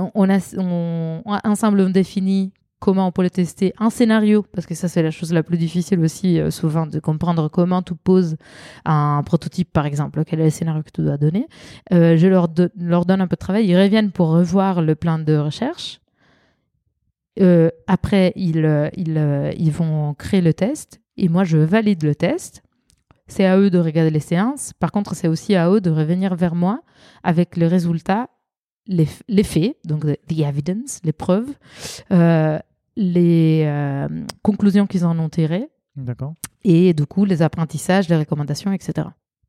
Ensemble, on définit comment on peut le tester, un scénario, parce que ça, c'est la chose la plus difficile aussi, souvent, de comprendre comment tu poses un prototype, par exemple, quel est le scénario que tu dois donner. Je leur donne un peu de travail, ils reviennent pour revoir le plan de recherche. Après, ils vont créer le test, et moi, je valide le test. C'est à eux de regarder les séances. Par contre, c'est aussi à eux de revenir vers moi avec le résultat, les faits, donc the evidence, les preuves, les conclusions qu'ils en ont tirées D'accord. Et du coup, les apprentissages, les recommandations, etc.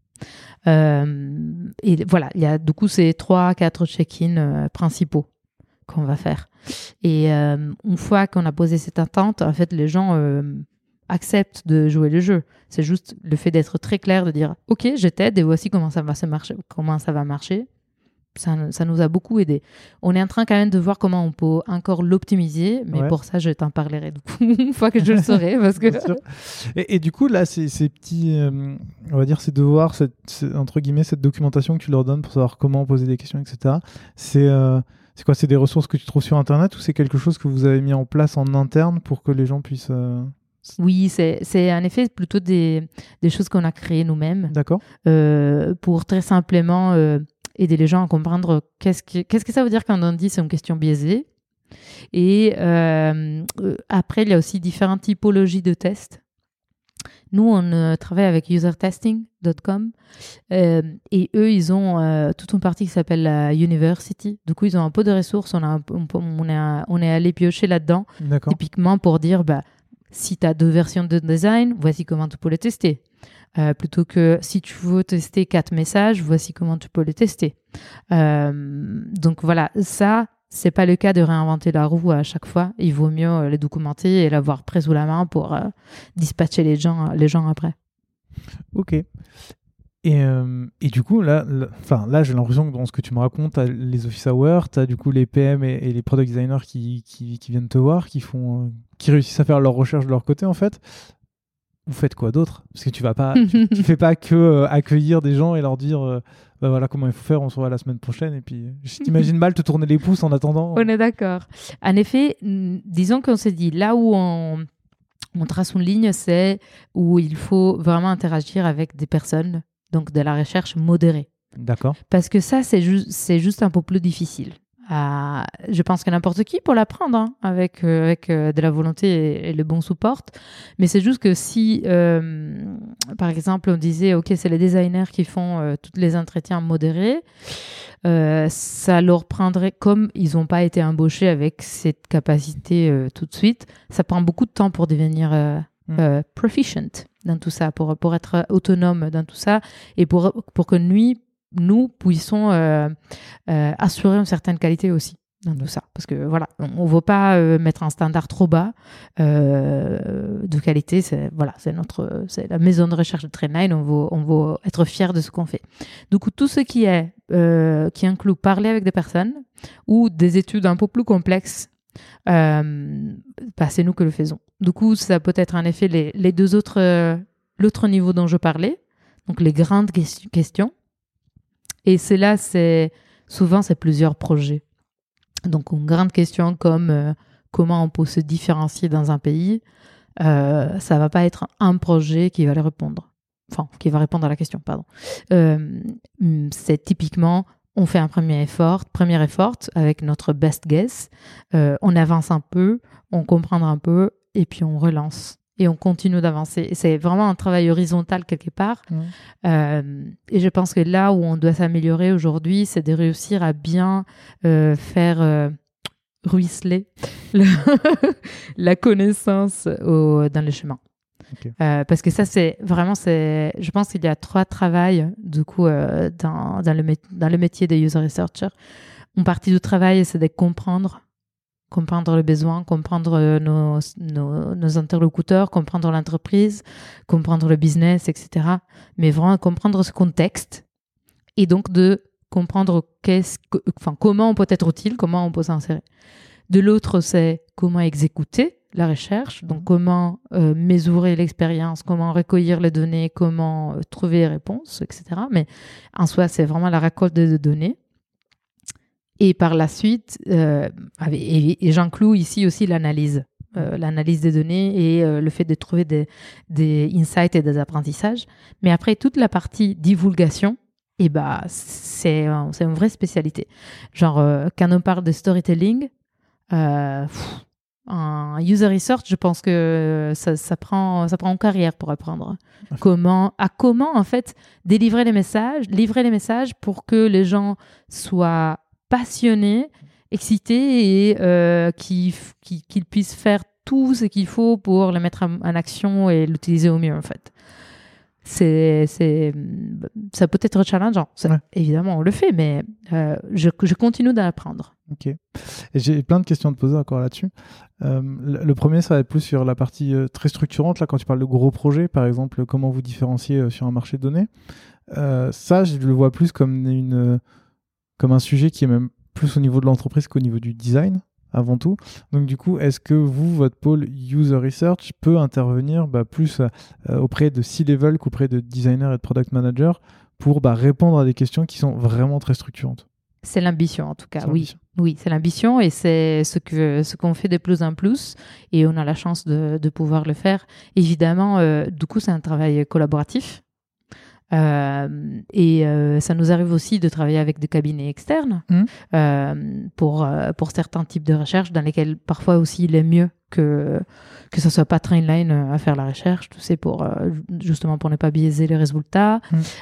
Et voilà, il y a du coup ces 3-4 check-in principaux qu'on va faire. Et une fois qu'on a posé cette attente, en fait, les gens acceptent de jouer le jeu. C'est juste le fait d'être très clair, de dire « Ok, je t'aide et voici comment ça va marcher. » Ça nous a beaucoup aidé. On est en train quand même de voir comment on peut encore l'optimiser, mais pour ça, je t'en parlerai du coup, une fois que je le saurai. Parce que... et du coup, là, ces petits, on va dire, ces devoirs, entre guillemets, cette documentation que tu leur donnes pour savoir comment poser des questions, etc., c'est quoi? C'est des ressources que tu trouves sur Internet ou c'est quelque chose que vous avez mis en place en interne pour que les gens puissent... Oui, c'est en effet plutôt des choses qu'on a créées nous-mêmes. D'accord. Pour très simplement aider les gens à comprendre qu'est-ce que ça veut dire quand on dit c'est une question biaisée. Et après, il y a aussi différentes typologies de tests. Nous, on travaille avec usertesting.com et eux, ils ont toute une partie qui s'appelle la University. Du coup, ils ont un peu de ressources. On est allé piocher là-dedans, typiquement pour dire si tu as 2 versions de design, voici comment tu peux les tester. Plutôt que si tu veux tester 4 messages, voici comment tu peux les tester. Donc voilà, ça, c'est pas le cas de réinventer la roue à chaque fois. Il vaut mieux les documenter et l'avoir près sous la main pour dispatcher les gens après. Ok. Et du coup, là, j'ai l'impression que dans ce que tu me racontes, tu as les office hours, tu as du coup les PM et les product designers qui viennent te voir, qui réussissent à faire leur recherche de leur côté en fait. Vous faites quoi d'autre? Parce que tu fais pas que accueillir des gens et leur dire voilà comment il faut faire, on se revoit la semaine prochaine. Et puis, je t'imagine mal te tourner les pouces en attendant. On est d'accord. En effet, disons qu'on s'est dit, là où on trace une ligne, c'est où il faut vraiment interagir avec des personnes, donc de la recherche modérée. D'accord. Parce que ça, c'est juste un peu plus difficile. Je pense que n'importe qui peut l'apprendre avec de la volonté et le bon support. Mais c'est juste que si, par exemple, on disait, OK, c'est les designers qui font tous les entretiens modérés, ça leur prendrait, comme ils n'ont pas été embauchés avec cette capacité tout de suite, ça prend beaucoup de temps pour devenir proficient dans tout ça, pour être autonome dans tout ça et pour que nous puissions assurer une certaine qualité aussi dans tout ça. Parce que voilà, on ne veut pas mettre un standard trop bas de qualité. C'est la maison de recherche de Trendline. On veut être fiers de ce qu'on fait. Du coup, tout ce qui inclut parler avec des personnes ou des études un peu plus complexes, c'est nous que le faisons. Du coup, ça peut être en effet les deux autres, l'autre niveau dont je parlais, donc les grandes questions. Et souvent, c'est plusieurs projets. Donc, une grande question comme comment on peut se différencier dans un pays, ça va pas être un projet qui va les répondre. Enfin, qui va répondre à la question, pardon. C'est typiquement, on fait un premier effort avec notre best guess. On avance un peu, on comprend un peu, et puis on relance. Et on continue d'avancer. C'est vraiment un travail horizontal quelque part. Et je pense que là où on doit s'améliorer aujourd'hui, c'est de réussir à bien faire ruisseler la connaissance dans le chemin. Okay. Parce que ça, je pense qu'il y a 3 travails du coup dans le métier de user researcher. Une partie du travail, c'est de comprendre le besoin, comprendre nos interlocuteurs, comprendre l'entreprise, comprendre le business, etc. Mais vraiment comprendre ce contexte et donc de comprendre comment on peut être utile, comment on peut s'insérer. De l'autre, c'est comment exécuter la recherche, donc comment mesurer l'expérience, comment recueillir les données, comment trouver les réponses, etc. Mais en soi, c'est vraiment la récolte de données. Et par la suite, et j'inclus ici aussi l'analyse des données et le fait de trouver des insights et des apprentissages. Mais après, toute la partie divulgation, c'est une vraie spécialité. Genre, quand on parle de storytelling, en user research, je pense que ça prend une carrière pour apprendre comment en fait livrer les messages pour que les gens soient passionnés, excités et qu'ils puissent faire tout ce qu'il faut pour le mettre en action et l'utiliser au mieux, en fait. Ça peut être challengeant. Ouais. Évidemment, on le fait, mais je continue d'apprendre. Ok. Et j'ai plein de questions à te poser encore là-dessus. Le premier, ça va être plus sur la partie très structurante, là, quand tu parles de gros projets, par exemple, comment vous différenciez sur un marché donné. Ça, je le vois plus comme un sujet qui est même plus au niveau de l'entreprise qu'au niveau du design, avant tout. Donc du coup, est-ce que votre pôle User Research peut intervenir plus auprès de C-level qu'auprès de designers et de product managers pour répondre à des questions qui sont vraiment très structurantes? C'est l'ambition, en tout cas, C'est oui. l'ambition. Oui, c'est l'ambition et c'est ce qu'on fait de plus en plus et on a la chance de pouvoir le faire. Évidemment, du coup, c'est un travail collaboratif. Ça nous arrive aussi de travailler avec des cabinets externes pour certains types de recherches dans lesquels parfois aussi il est mieux que ça soit pas Trainline à faire la recherche, tu sais, justement pour ne pas biaiser les résultats.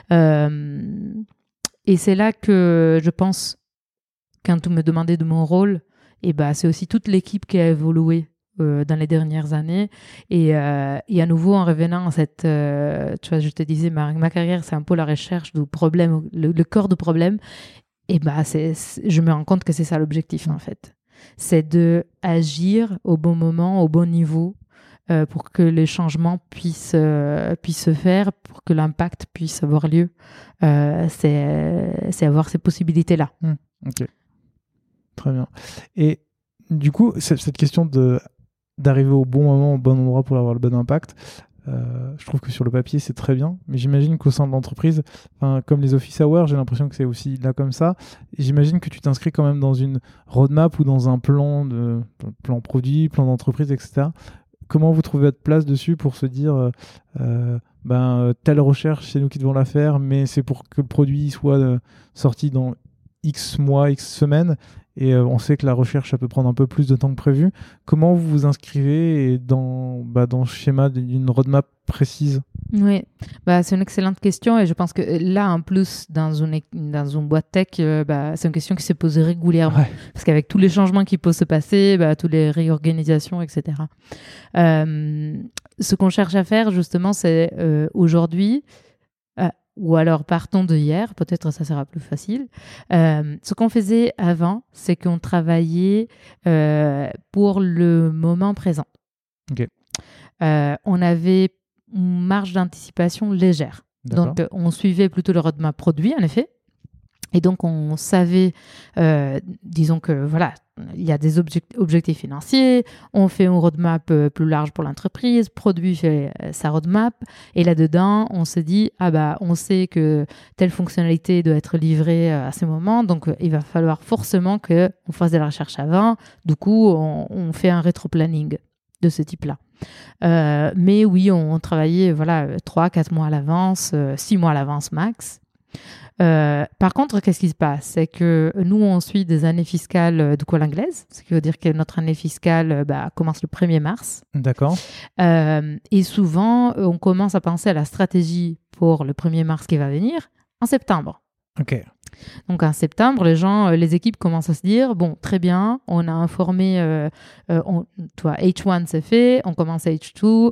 Et c'est là que je pense, quand tu me demandais de mon rôle, c'est aussi toute l'équipe qui a évolué dans les dernières années. Et à nouveau, en revenant à cette... tu vois, je te disais, ma carrière, c'est un peu la recherche du problème, le cœur du problème. Je me rends compte que c'est ça l'objectif, en fait. C'est d'agir au bon moment, au bon niveau, pour que les changements puissent se faire, pour que l'impact puisse avoir lieu. C'est avoir ces possibilités-là. Ok. Très bien. Et du coup, cette question d'arriver au bon moment, au bon endroit pour avoir le bon impact, je trouve que sur le papier, c'est très bien. Mais j'imagine qu'au sein de l'entreprise, comme les office hours, j'ai l'impression que c'est aussi là comme ça. Et j'imagine que tu t'inscris quand même dans une roadmap ou dans un plan produit, plan d'entreprise, etc. Comment vous trouvez votre place dessus pour se dire telle recherche, c'est nous qui devons la faire, mais c'est pour que le produit soit sorti dans X mois, X semaines, et on sait que la recherche, ça peut prendre un peu plus de temps que prévu. Comment vous vous inscrivez dans le schéma d'une roadmap précise? Oui, c'est une excellente question et je pense que là, en plus, dans une boîte tech, c'est une question qui se pose régulièrement. Ouais. Parce qu'avec tous les changements qui peuvent se passer, toutes les réorganisations, etc. Ce qu'on cherche à faire, justement, c'est aujourd'hui, ou alors partons de hier, peut-être ça sera plus facile. Ce qu'on faisait avant, c'est qu'on travaillait pour le moment présent. Okay. On avait une marge d'anticipation légère. D'accord. Donc, on suivait plutôt le roadmap produit, en effet. Et donc, on savait, disons que, voilà, il y a des objectifs financiers, on fait une roadmap plus large pour l'entreprise, produit fait sa roadmap, et là-dedans, on se dit, on sait que telle fonctionnalité doit être livrée à ce moment, donc il va falloir forcément qu'on fasse de la recherche avant. Du coup, on fait un rétro-planning de ce type-là. Mais oui, on travaillait 3-4 mois à l'avance, 6 mois à l'avance max. Par contre, qu'est-ce qui se passe? C'est que nous, on suit des années fiscales de l'école anglaise, ce qui veut dire que notre année fiscale commence le 1er mars. D'accord. Et souvent, on commence à penser à la stratégie pour le 1er mars qui va venir en septembre. Ok. Donc en septembre, les équipes commencent à se dire, bon, très bien, on a informé, H1 c'est fait, on commence H2,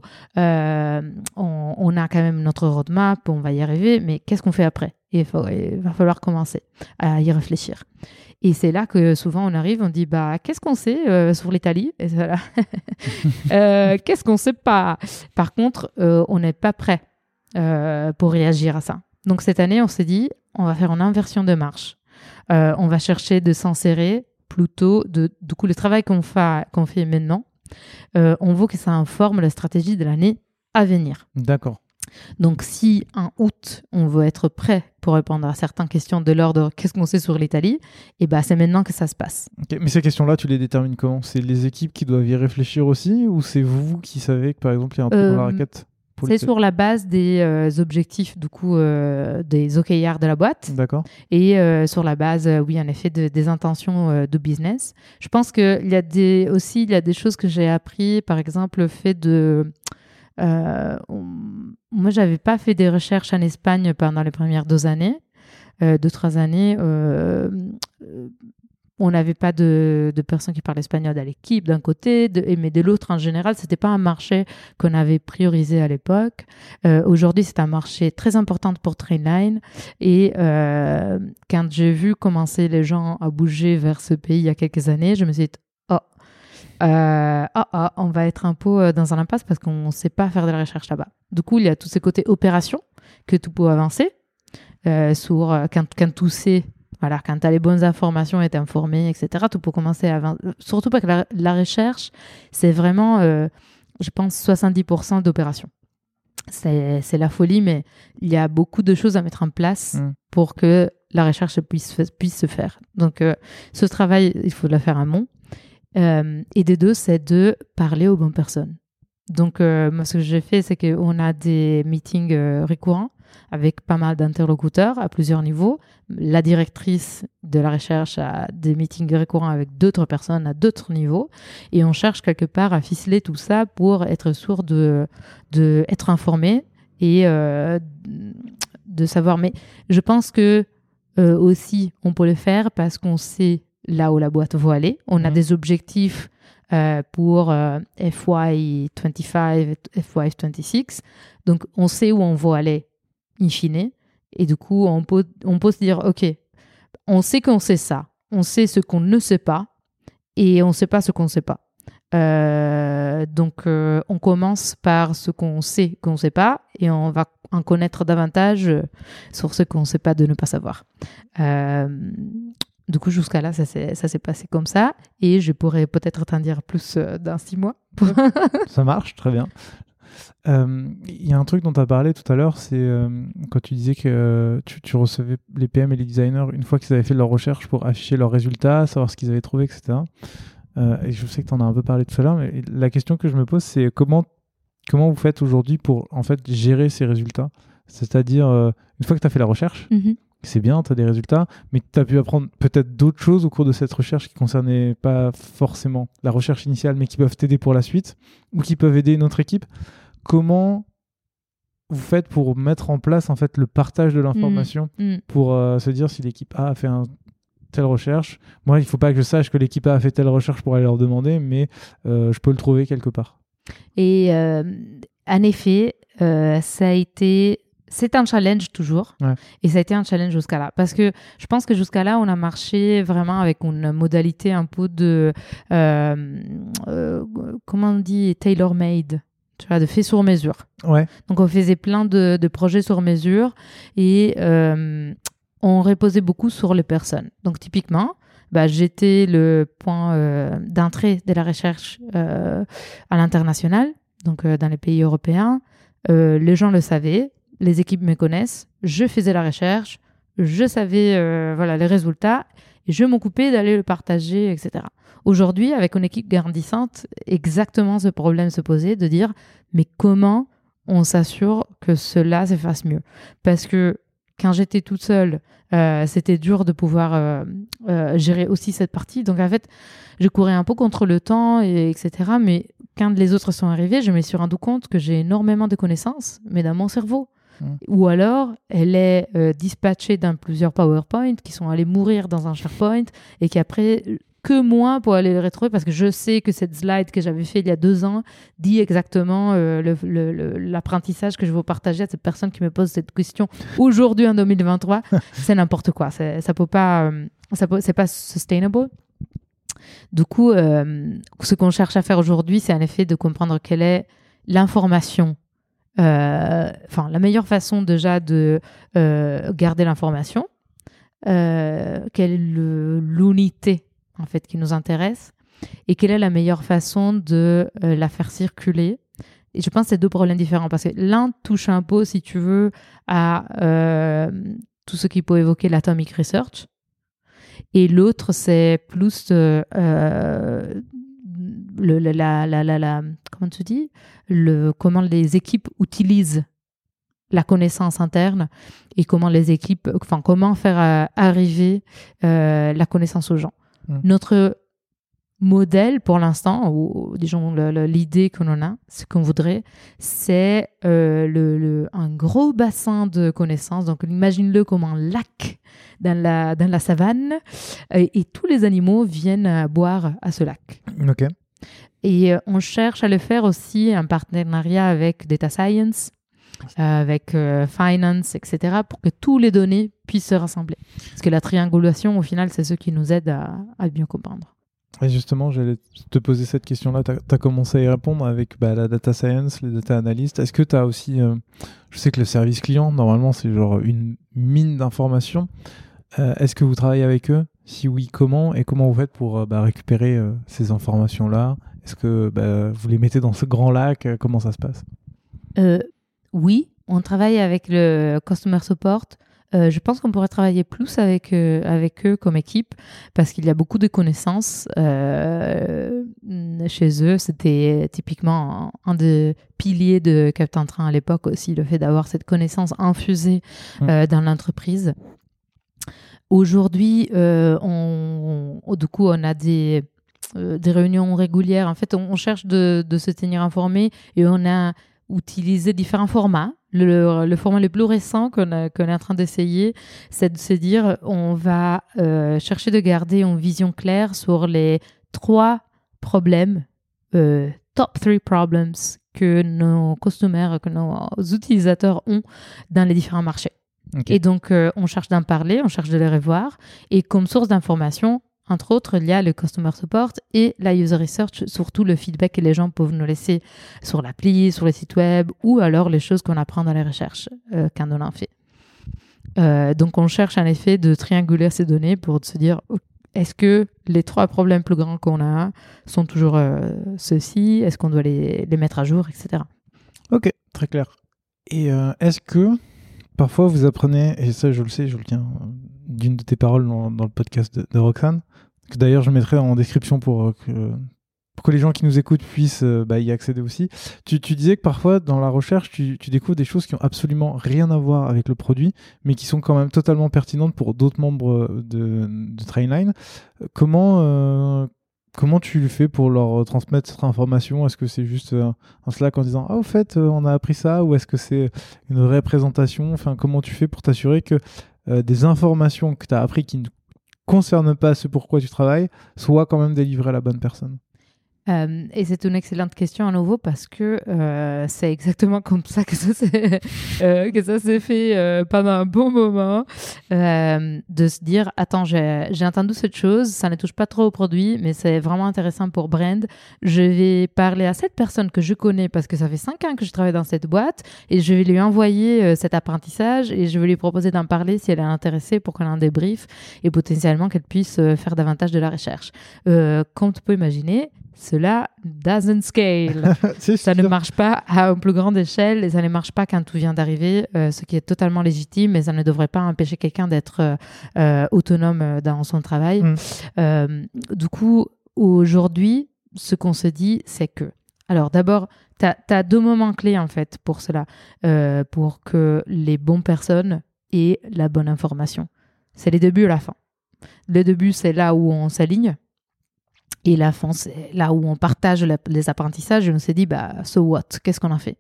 on a quand même notre roadmap, on va y arriver, mais qu'est-ce qu'on fait après? Il va falloir commencer à y réfléchir. Et c'est là que souvent on arrive, on dit, qu'est-ce qu'on sait sur l'Italie? Et voilà. Qu'est-ce qu'on sait pas? Par contre, on n'est pas prêt pour réagir à ça. Donc cette année, on s'est dit, on va faire une inversion de marche. On va chercher de s'insérer plutôt du coup le travail qu'on fait maintenant. On veut que ça informe la stratégie de l'année à venir. D'accord. Donc si en août, on veut être prêt pour répondre à certaines questions de l'ordre qu'est-ce qu'on sait sur l'Italie, c'est maintenant que ça se passe. Okay. Mais ces questions-là, tu les détermines comment? C'est les équipes qui doivent y réfléchir aussi, ou c'est vous qui savez que par exemple il y a un truc dans la raquette? C'est sur la base des objectifs, du coup, des OKR de la boîte. D'accord. Et sur la base, oui, en effet, des intentions de business. Je pense qu'il y a des choses que j'ai appris, par exemple, le fait de... moi, j'avais pas fait des recherches en Espagne pendant les premières 2 années, 2-3 années. on n'avait pas de personnes qui parlaient espagnol à l'équipe d'un côté, mais de l'autre en général, c'était pas un marché qu'on avait priorisé à l'époque. Aujourd'hui, c'est un marché très important pour Trainline. Et quand j'ai vu commencer les gens à bouger vers ce pays il y a quelques années, je me suis dit, on va être un peu dans un impasse parce qu'on ne sait pas faire de la recherche là-bas. Du coup, il y a tous ces côtés opérations que tu peux avancer quand tu sais. Voilà, quand tu as les bonnes informations et t'es informé, etc., tu peux commencer à avancer. Surtout parce que la recherche, c'est vraiment, je pense, 70% d'opérations. C'est la folie, mais il y a beaucoup de choses à mettre en place pour que la recherche puisse se faire. Donc, ce travail, il faut le faire amont. Et des deux, c'est de parler aux bonnes personnes. Donc, moi, ce que j'ai fait, c'est qu'on a des meetings récurrents avec pas mal d'interlocuteurs à plusieurs niveaux. La directrice de la recherche a des meetings récurrents avec d'autres personnes à d'autres niveaux. Et on cherche quelque part à ficeler tout ça pour être sûr de être informé et de savoir. Mais je pense que aussi, on peut le faire parce qu'on sait là où la boîte va aller. On a des objectifs pour FY25, FY26. Donc, on sait où on va aller in fine. Et du coup, on peut se dire, OK, on sait qu'on sait ça. On sait ce qu'on ne sait pas et on ne sait pas ce qu'on ne sait pas. Donc, on commence par ce qu'on sait qu'on ne sait pas et on va en connaître davantage sur ce qu'on ne sait pas de ne pas savoir. Du coup, jusqu'à là, ça s'est passé comme ça. Et je pourrais peut-être t'en dire plus dans 6 mois. Ça marche, très bien. Il y a un truc dont tu as parlé tout à l'heure, c'est quand tu disais que tu recevais les PM et les designers une fois qu'ils avaient fait leur recherche pour afficher leurs résultats, savoir ce qu'ils avaient trouvé, etc. Et je sais que tu en as un peu parlé tout à l'heure, mais la question que je me pose, c'est comment vous faites aujourd'hui pour en fait gérer ces résultats ? C'est-à-dire, une fois que tu as fait la recherche, c'est bien, tu as des résultats, mais tu as pu apprendre peut-être d'autres choses au cours de cette recherche qui ne concernaient pas forcément la recherche initiale, mais qui peuvent t'aider pour la suite ou qui peuvent aider une autre équipe. Comment vous faites pour mettre en place en fait le partage de l'information pour se dire si l'équipe A a fait telle recherche. Moi, il ne faut pas que je sache que l'équipe A a fait telle recherche pour aller leur demander, mais je peux le trouver quelque part. Et en effet, c'est un challenge toujours. Ouais. Et ça a été un challenge jusqu'à là. Parce que je pense que jusqu'à là, on a marché vraiment avec une modalité un peu de, comment on dit, tailor-made. Tu vois, de fait sur mesure. Ouais. Donc, on faisait plein de projets sur mesure et on reposait beaucoup sur les personnes. Donc, typiquement, j'étais le point d'entrée de la recherche à l'international, donc dans les pays européens. Les gens le savaient, les équipes me connaissent, je faisais la recherche, je savais les résultats et je m'occupais d'aller le partager, etc. Aujourd'hui, avec une équipe grandissante, exactement ce problème se posait de dire mais comment on s'assure que cela se fasse mieux ? Parce que quand j'étais toute seule, c'était dur de pouvoir gérer aussi cette partie. Donc en fait, je courais un peu contre le temps, etc. Mais quand les autres sont arrivés, je me suis rendu compte que j'ai énormément de connaissances, mais dans mon cerveau. Ou alors, elle est dispatchée dans plusieurs PowerPoint qui sont allés mourir dans un SharePoint et qu'après, que moi pour aller le retrouver parce que je sais que cette slide que j'avais fait il y a 2 ans dit exactement l'apprentissage que je veux partager à cette personne qui me pose cette question aujourd'hui en 2023. C'est n'importe quoi. C'est pas sustainable. Du coup, ce qu'on cherche à faire aujourd'hui, c'est en effet de comprendre quelle est l'information. La meilleure façon déjà de garder l'information, quelle est l'unité en fait qui nous intéresse et quelle est la meilleure façon de la faire circuler. Et je pense que c'est 2 problèmes différents parce que l'un touche un peu, si tu veux, à tout ce qui peut évoquer l'atomic research et l'autre c'est plus comment tu dis, comment les équipes utilisent la connaissance interne et comment comment faire arriver la connaissance aux gens. Notre modèle pour l'instant, ou disons l'idée que l'on a, ce qu'on voudrait, c'est un gros bassin de connaissances. Donc imagine-le comme un lac dans la savane, et tous les animaux viennent boire à ce lac. Ok. Et on cherche à le faire aussi en partenariat avec Data Science, avec Finance, etc., pour que tous les données puissent se rassembler. Parce que la triangulation, au final, c'est ce qui nous aide à bien comprendre. Et justement, j'allais te poser cette question-là. Tu as commencé à y répondre avec la data science, les data analysts. Est-ce que tu as aussi... je sais que le service client, normalement, c'est genre une mine d'informations. Est-ce que vous travaillez avec eux? Si oui, comment? Et comment vous faites pour récupérer ces informations-là? Est-ce que vous les mettez dans ce grand lac? Comment ça se passe? Oui, on travaille avec le Customer Support. Je pense qu'on pourrait travailler plus avec eux comme équipe parce qu'il y a beaucoup de connaissances chez eux. C'était typiquement un des piliers de Captain Train à l'époque aussi, le fait d'avoir cette connaissance infusée dans l'entreprise. Aujourd'hui, du coup, on a des réunions régulières. En fait, on cherche de se tenir informé et on a utilisé différents formats. Le format le plus récent qu'on est en train d'essayer, c'est de se dire on va chercher de garder une vision claire sur les 3 problèmes, top 3 problems que nos customers, que nos utilisateurs ont dans les différents marchés. Okay. Et donc, on cherche d'en parler, on cherche de les revoir. Et comme source d'information, entre autres, il y a le Customer Support et la User Research, surtout le feedback que les gens peuvent nous laisser sur l'appli, sur les sites web, ou alors les choses qu'on apprend dans les recherches quand on en fait. Donc, on cherche en effet de trianguler ces données pour se dire est-ce que les 3 problèmes plus grands qu'on a sont toujours ceux-ci? Est-ce qu'on doit les mettre à jour, etc. Ok, très clair. Et est-ce que parfois vous apprenez, et ça je le sais, je le tiens d'une de tes paroles dans le podcast de Roxane, que d'ailleurs je mettrai en description pour que les gens qui nous écoutent puissent y accéder aussi. Tu disais que parfois dans la recherche tu découvres des choses qui ont absolument rien à voir avec le produit, mais qui sont quand même totalement pertinentes pour d'autres membres de Trainline. Comment tu le fais pour leur transmettre cette information? Est-ce que c'est juste un Slack en disant « Ah, au fait, on a appris ça » ou est-ce que c'est une vraie présentation? Enfin, comment tu fais pour t'assurer que des informations que tu as appris qui ne concernent pas ce pourquoi tu travailles soient quand même délivrées à la bonne personne? Et c'est une excellente question à nouveau parce que c'est exactement comme ça que ça s'est fait pendant un bon moment, de se dire attends, j'ai entendu cette chose, ça ne touche pas trop au produit, mais c'est vraiment intéressant pour Brand. Je vais parler à cette personne que je connais parce que ça fait 5 ans que je travaille dans cette boîte et je vais lui envoyer cet apprentissage et je vais lui proposer d'en parler si elle est intéressée pour qu'on en débriefe et potentiellement qu'elle puisse faire davantage de la recherche. Comme tu peux imaginer, cela doesn't scale. Ça ne marche pas à une plus grande échelle et ça ne marche pas quand tout vient d'arriver, ce qui est totalement légitime, mais ça ne devrait pas empêcher quelqu'un d'être autonome dans son travail. Du coup, aujourd'hui, ce qu'on se dit, c'est que... Alors d'abord, tu as 2 moments clés en fait pour cela, pour que les bonnes personnes aient la bonne information. C'est les débuts et la fin. Le début, c'est là où on s'aligne. Et la fin, c'est là où on partage les apprentissages et on s'est dit, so what? Qu'est-ce qu'on en fait?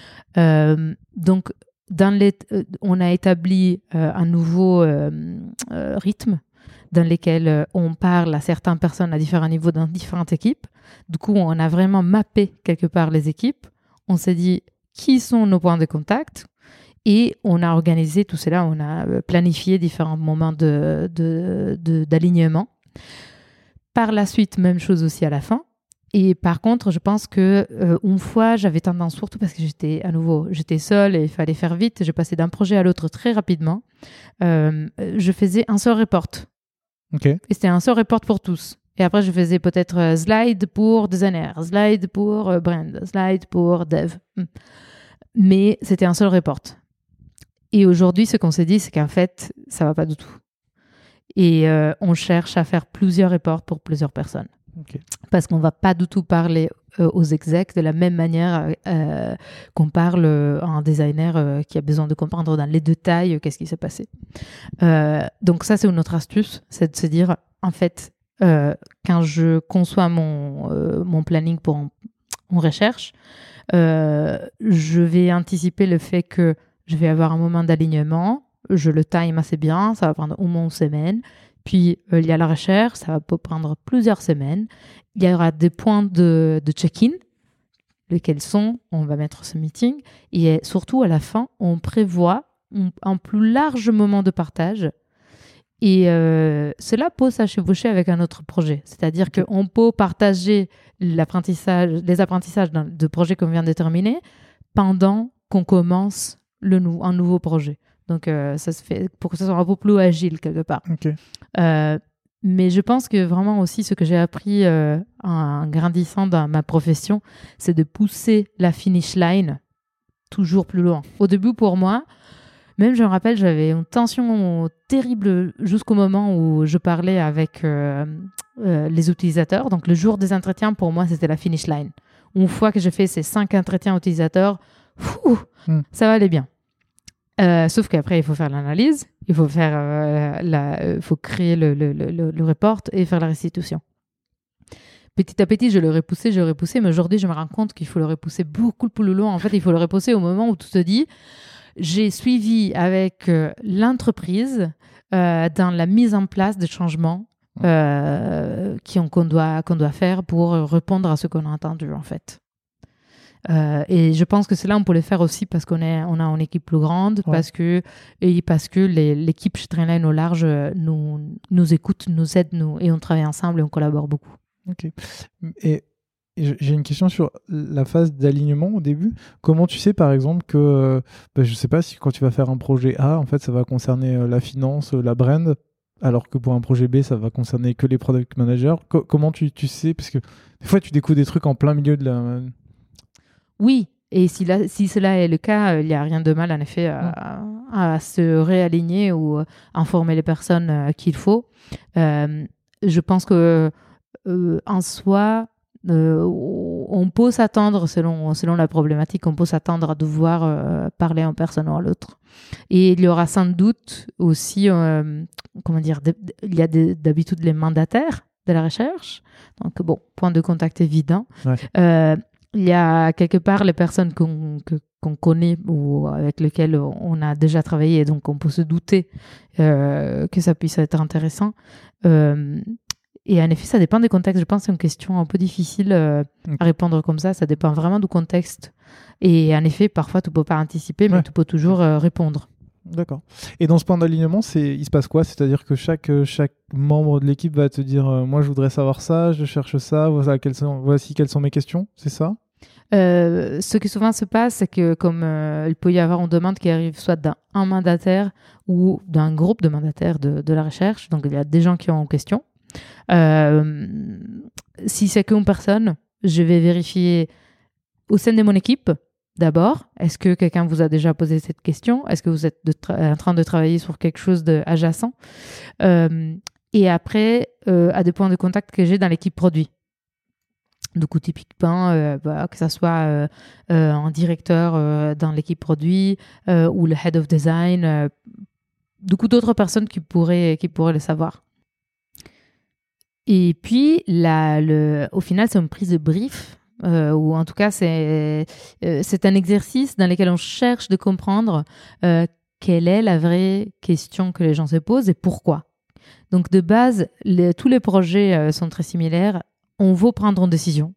Donc, on a établi un nouveau rythme dans lequel on parle à certaines personnes à différents niveaux dans différentes équipes. Du coup, on a vraiment mappé quelque part les équipes. On s'est dit, qui sont nos points de contact? Et on a organisé tout cela, on a planifié différents moments d'alignement. Par la suite, même chose aussi à la fin. Et par contre, je pense que une fois, j'avais tendance, surtout parce que j'étais seule et il fallait faire vite, je passais d'un projet à l'autre très rapidement. Je faisais un seul report. Okay. Et c'était un seul report pour tous. Et après, je faisais peut-être slide pour designer, slide pour brand, slide pour dev. Mais c'était un seul report. Et aujourd'hui, ce qu'on s'est dit, c'est qu'en fait, ça va pas du tout. Et on cherche à faire plusieurs reports pour plusieurs personnes. Okay. Parce qu'on ne va pas du tout parler aux execs de la même manière qu'on parle à un designer qui a besoin de comprendre dans les détails qu'est-ce qui s'est passé. Donc ça, c'est une autre astuce, c'est de se dire, en fait, quand je conçois mon planning pour en recherche, je vais anticiper le fait que je vais avoir un moment d'alignement, je le time assez bien, ça va prendre au moins une semaine. Puis, il y a la recherche, ça va prendre plusieurs semaines. Il y aura des points de check-in, lesquels sont, on va mettre ce meeting. Et surtout, à la fin, on prévoit un plus large moment de partage. Et cela peut s'achevaucher avec un autre projet. C'est-à-dire qu'on peut partager les apprentissages de projets qu'on vient de terminer pendant qu'on commence un nouveau projet. Donc, ça se fait pour que ce soit un peu plus agile quelque part. Okay. Mais je pense que vraiment aussi ce que j'ai appris en grandissant dans ma profession, c'est de pousser la finish line toujours plus loin. Au début, pour moi, même je me rappelle, j'avais une tension terrible jusqu'au moment où je parlais avec les utilisateurs. Donc, le jour des entretiens, pour moi, c'était la finish line. Une fois que j'ai fait ces 5 entretiens utilisateurs, ça va aller bien. Sauf qu'après, il faut faire l'analyse, il faut faut créer le report et faire la restitution. Petit à petit, je le repoussais, mais aujourd'hui, je me rends compte qu'il faut le repousser beaucoup plus loin. En fait, il faut le repousser au moment où tu te dis, j'ai suivi avec l'entreprise dans la mise en place des changements qu'on doit faire pour répondre à ce qu'on a entendu, en fait. Et je pense que cela, on peut le faire aussi parce qu'on a une équipe plus grande, parce que l'équipe chez Trainline au large nous écoute, nous aide, et on travaille ensemble et on collabore beaucoup. Ok. Et j'ai une question sur la phase d'alignement au début. Comment tu sais, par exemple, que je ne sais pas si quand tu vas faire un projet A, en fait, ça va concerner la finance, la brand, alors que pour un projet B, ça va concerner que les product managers. Comment tu sais? Parce que des fois, tu découvres des trucs en plein milieu de la... Oui, et si cela est le cas, il n'y a rien de mal en effet à se réaligner ou informer les personnes qu'il faut. Je pense que en soi, on peut s'attendre, selon la problématique, on peut s'attendre à devoir parler en personne ou à l'autre. Et il y aura sans doute aussi, il y a d'habitude les mandataires de la recherche. Donc bon, point de contact évident. Ouais. Il y a quelque part les personnes qu'on connaît ou avec lesquelles on a déjà travaillé, et donc on peut se douter que ça puisse être intéressant. Et en effet, ça dépend des contextes. Je pense que c'est une question un peu difficile à répondre comme ça. Ça dépend vraiment du contexte. Et en effet, parfois, tu ne peux pas anticiper, mais tu peux toujours répondre. D'accord. Et dans ce point d'alignement, il se passe quoi? C'est-à-dire que chaque membre de l'équipe va te dire moi, je voudrais savoir ça, je cherche ça, voici quelles sont mes questions, c'est ça? Ce qui souvent se passe, c'est que comme il peut y avoir une demande qui arrive soit d'un mandataire ou d'un groupe de mandataires de la recherche, donc il y a des gens qui ont une question. Si c'est qu'une personne, je vais vérifier au sein de mon équipe. D'abord, est-ce que quelqu'un vous a déjà posé cette question? Est-ce que vous êtes en train de travailler sur quelque chose d'adjacent? Et après, à des points de contact que j'ai dans l'équipe produit. Du coup, typiquement, que ce soit un directeur dans l'équipe produit ou le head of design, du coup, d'autres personnes qui pourraient le savoir. Et puis, au final, c'est une prise de brief. Ou en tout cas, c'est un exercice dans lequel on cherche de comprendre quelle est la vraie question que les gens se posent et pourquoi. Donc, de base, tous les projets sont très similaires. On veut prendre une décision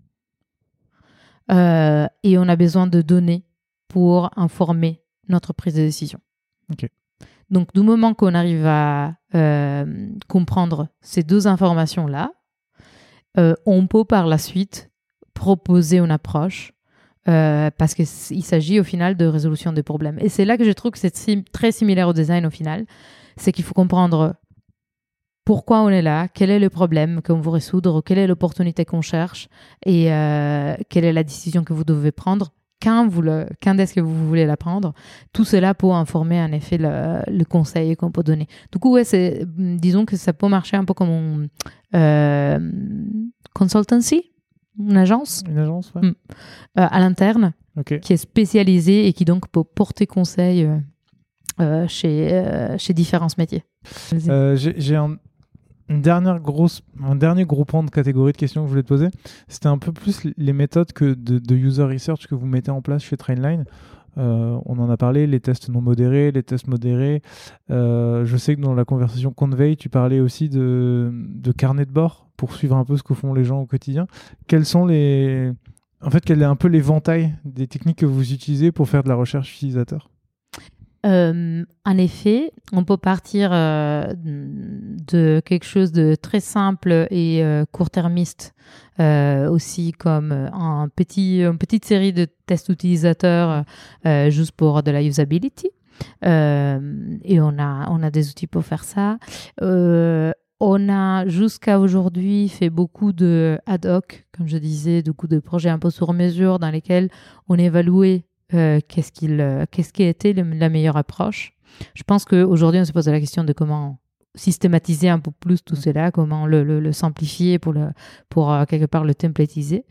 et on a besoin de données pour informer notre prise de décision. Okay. Donc, du moment qu'on arrive à comprendre ces deux informations-là, on peut par la suite proposer une approche parce qu'il s'agit au final de résolution des problèmes. Et c'est là que je trouve que c'est très similaire au design au final. C'est qu'il faut comprendre pourquoi on est là, quel est le problème qu'on veut résoudre, quelle est l'opportunité qu'on cherche et quelle est la décision que vous devez prendre, quand est-ce que vous voulez la prendre. Tout cela pour informer en effet le conseil qu'on peut donner. Du coup, ouais, disons que ça peut marcher un peu comme une consultancy. Une agence, ouais. À l'interne, qui est spécialisée et qui donc peut porter conseil chez différents métiers. un dernier gros pan de catégorie de questions que je voulais te poser, c'était un peu plus les méthodes de user research que vous mettez en place chez Trainline. On en a parlé, les tests non modérés, les tests modérés. Je sais que dans la conversation Convey, tu parlais aussi de carnet de bord pour suivre un peu ce que font les gens au quotidien. Quel est un peu l'éventail des techniques que vous utilisez pour faire de la recherche utilisateur? En effet, on peut partir de quelque chose de très simple et court-termiste, aussi comme une petite série de tests utilisateurs juste pour de la usability. Et on a des outils pour faire ça. On a jusqu'à aujourd'hui fait beaucoup de ad hoc, comme je disais, beaucoup de projets un peu sur mesure dans lesquels on évaluait qu'est-ce qui a été la meilleure approche. Je pense qu'aujourd'hui, on se pose la question de comment systématiser un peu plus tout cela, comment le simplifier pour quelque part le templatiser.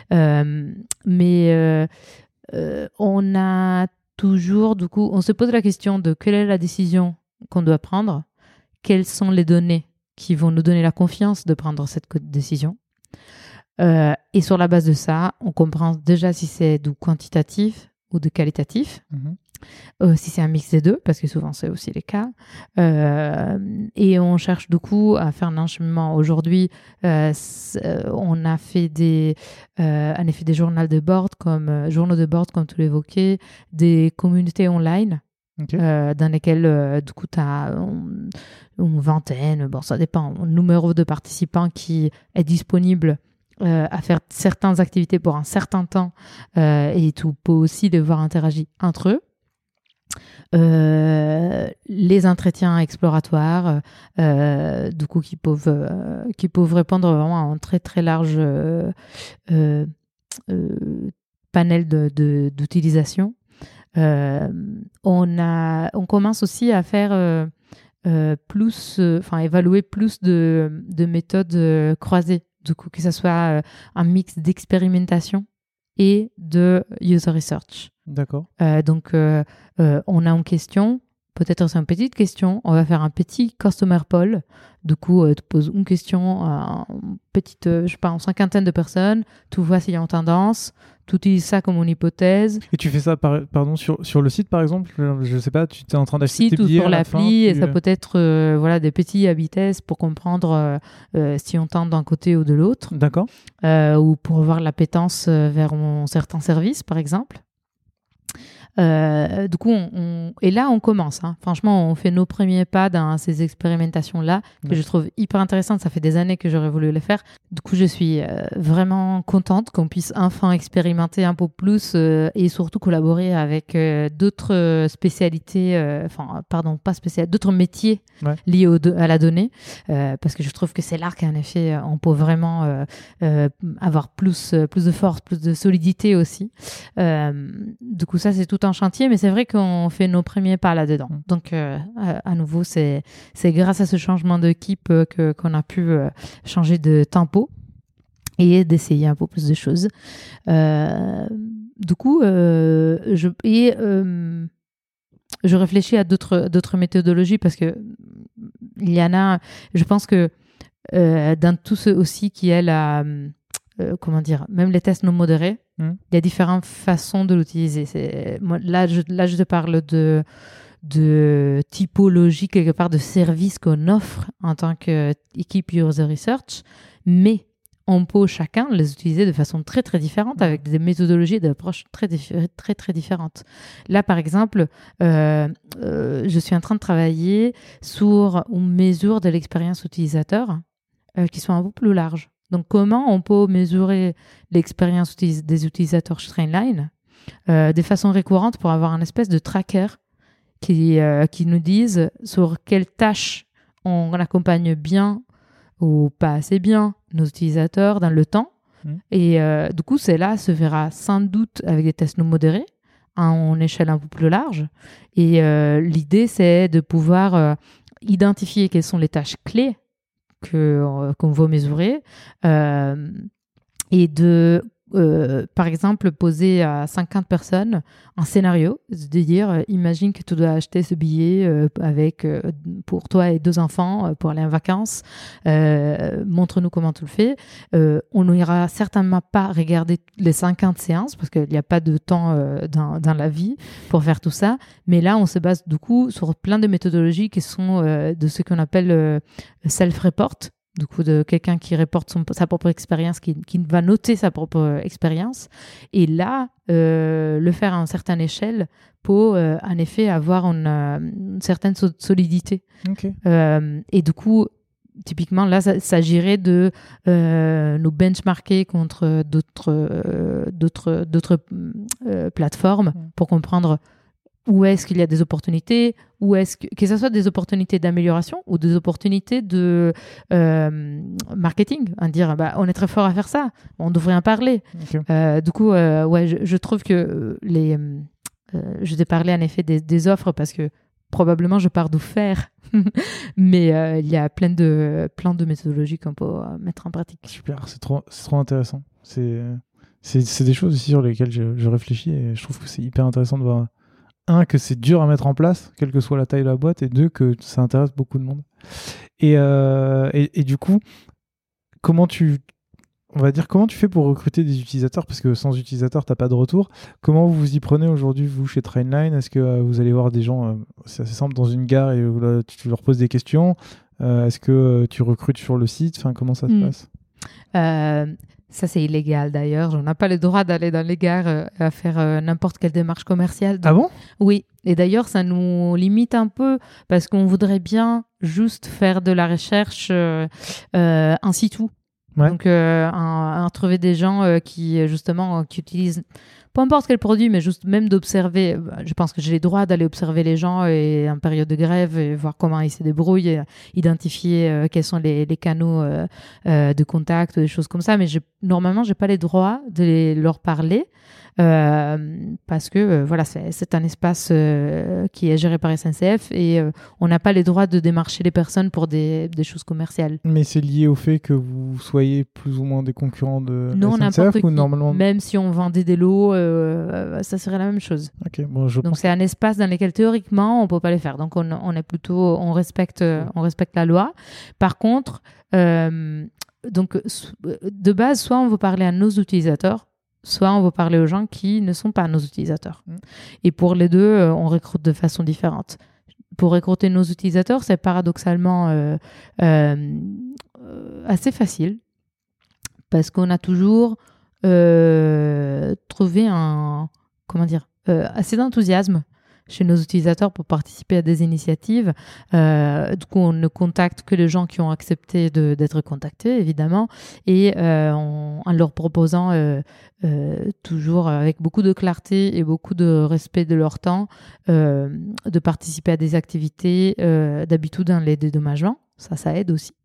Mais on a toujours, du coup, on se pose la question de quelle est la décision qu'on doit prendre, quelles sont les données qui vont nous donner la confiance de prendre cette décision. Et sur la base de ça, on comprend déjà si c'est du quantitatif ou de qualitatif, si c'est un mix des deux, parce que souvent c'est aussi le cas. Et on cherche du coup à faire un enchaînement. Aujourd'hui, on a fait en effet des journaux de bord, comme tu l'évoquais, des communautés online. Okay. Dans lesquelles du coup tu as une vingtaine, bon ça dépend, le numéro de participants qui est disponible à faire certaines activités pour un certain temps, et tu peux aussi les voir interagir entre eux. Les entretiens exploratoires, du coup qui peuvent répondre vraiment à un très très large panel d'utilisation. On commence aussi à faire évaluer plus de méthodes croisées, du coup que ce soit un mix d'expérimentation et de user research. D'accord. Donc on a une question, peut-être c'est une petite question, on va faire un petit customer poll. Du coup, tu poses une question à une petite, une cinquantaine de personnes, tu vois s'il y a une tendance, tu utilises ça comme une hypothèse. Et tu fais ça sur le site, par exemple? Je ne sais pas, tu es en train d'acheter tes billets sur l'appli, et ça peut être des petits à vitesse pour comprendre si on tente d'un côté ou de l'autre. D'accord. Ou pour voir l'appétence vers un certain service, par exemple. Du coup, et là, on commence. Hein. Franchement, on fait nos premiers pas dans ces expérimentations-là que je trouve hyper intéressantes. Ça fait des années que j'aurais voulu les faire. Du coup, je suis vraiment contente qu'on puisse enfin expérimenter un peu plus et surtout collaborer avec d'autres spécialités, d'autres métiers liés à la donnée, parce que je trouve que c'est là qu'en effet, on peut vraiment avoir plus de force, plus de solidité aussi. Du coup, ça, c'est tout un chantier, mais c'est vrai qu'on fait nos premiers pas là-dedans. Donc, à nouveau, c'est grâce à ce changement d'équipe qu'on a pu changer de tempo et d'essayer un peu plus de choses. Du coup, je réfléchis à d'autres méthodologies parce que il y en a, je pense que dans tout ce aussi qui est la... même les tests non modérés, il y a différentes façons de l'utiliser. Là, je te parle de typologie, quelque part, de services qu'on offre en tant qu'équipe user research, mais on peut chacun les utiliser de façon très, très différente, avec des méthodologies et des approches très, très, très différentes. Là, par exemple, je suis en train de travailler sur une mesure de l'expérience utilisateur qui soit un peu plus large. Donc, comment on peut mesurer l'expérience des utilisateurs chez Trainline de façon récurrente pour avoir une espèce de tracker qui nous dise sur quelles tâches on accompagne bien ou pas assez bien nos utilisateurs dans le temps. Et du coup, cela se verra sans doute avec des tests non modérés à une échelle un peu plus large. Et l'idée, c'est de pouvoir identifier quelles sont les tâches clés qu'on veut mesurer et de par exemple, poser à 50 personnes un scénario, de dire, imagine que tu dois acheter ce billet pour toi et 2 enfants pour aller en vacances. Montre-nous comment tu le fais. On n'ira certainement pas regarder les 50 séances parce qu'il n'y a pas de temps dans la vie pour faire tout ça. Mais là, on se base du coup sur plein de méthodologies qui sont de ce qu'on appelle self-report. Du coup, de quelqu'un qui reporte sa propre expérience, qui va noter sa propre expérience. Et là, le faire à une certaine échelle pour, en effet, avoir une certaine solidité. Okay. Et du coup, typiquement, là, ça s'agirait de nous benchmarker contre d'autres plateformes pour comprendre où est-ce qu'il y a des opportunités, que ce soit des opportunités d'amélioration ou des opportunités de marketing, à dire on est très fort à faire ça, on devrait en parler. Okay. Du coup, je trouve que je t'ai parlé en effet des offres parce que probablement je pars d'où faire, mais il y a plein de méthodologies qu'on peut mettre en pratique. Super, c'est trop intéressant. C'est des choses aussi sur lesquelles je réfléchis et je trouve que c'est hyper intéressant de voir. 1, que c'est dur à mettre en place, quelle que soit la taille de la boîte, et 2, que ça intéresse beaucoup de monde. Et du coup, comment tu fais pour recruter des utilisateurs? Parce que sans utilisateurs, tu n'as pas de retour. Comment vous vous y prenez aujourd'hui, vous, chez Trainline? Est-ce que vous allez voir des gens, c'est assez simple, dans une gare et tu leur poses des questions? Est-ce que tu recrutes sur le site? Comment ça se passe? Ça, c'est illégal d'ailleurs. On n'a pas le droit d'aller dans les gares à faire n'importe quelle démarche commerciale. Ah bon? Oui. Et d'ailleurs, ça nous limite un peu parce qu'on voudrait bien juste faire de la recherche in situ. Ouais. Donc, trouver des gens qui utilisent peu importe quel produit, mais juste même d'observer. Je pense que j'ai le droit d'aller observer les gens et en période de grève et voir comment ils se débrouillent, et identifier quels sont les canaux de contact, des choses comme ça. Mais normalement, j'ai pas les droits de leur parler parce que c'est un espace qui est géré par SNCF et on n'a pas les droits de démarcher les personnes pour des choses commerciales. Mais c'est lié au fait que vous soyez plus ou moins des concurrents de non, SNCF ou normalement... Même si on vendait des lots, ça serait la même chose. Okay, donc c'est un espace dans lequel théoriquement on peut pas les faire. Donc on respecte la loi. Par contre, donc de base, soit on veut parler à nos utilisateurs, soit on veut parler aux gens qui ne sont pas nos utilisateurs. Et pour les deux, on recrute de façon différente. Pour recruter nos utilisateurs, c'est paradoxalement assez facile parce qu'on a toujours trouvé assez d'enthousiasme chez nos utilisateurs pour participer à des initiatives. Du coup, on ne contacte que les gens qui ont accepté d'être contactés, évidemment, et en leur proposant toujours avec beaucoup de clarté et beaucoup de respect de leur temps de participer à des activités d'habitude dans les dédommagements. Ça aide aussi.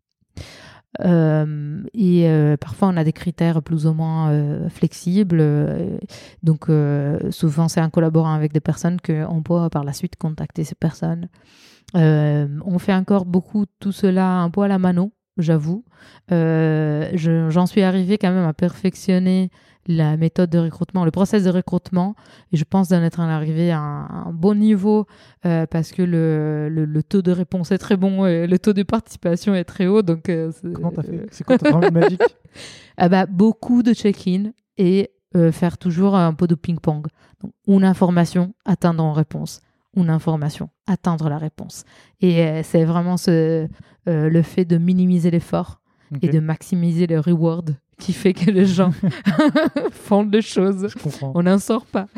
Parfois on a des critères plus ou moins flexibles, donc souvent c'est en collaborant avec des personnes qu'on peut par la suite contacter ces personnes. On fait encore beaucoup tout cela un peu à la mano, j'avoue. J'en suis arrivée quand même à perfectionner la méthode de recrutement, le process de recrutement, et je pense d'en être arrivé à un bon niveau parce que le taux de réponse est très bon et le taux de participation est très haut. Donc, comment t'as fait? C'est quoi ta formule magique? Beaucoup de check-in et faire toujours un peu de ping-pong. Donc, une information, attendre une réponse. Une information, attendre la réponse. Et c'est vraiment le fait de minimiser l'effort et de maximiser le reward qui fait que les gens font des choses. Je comprends. On n'en sort pas.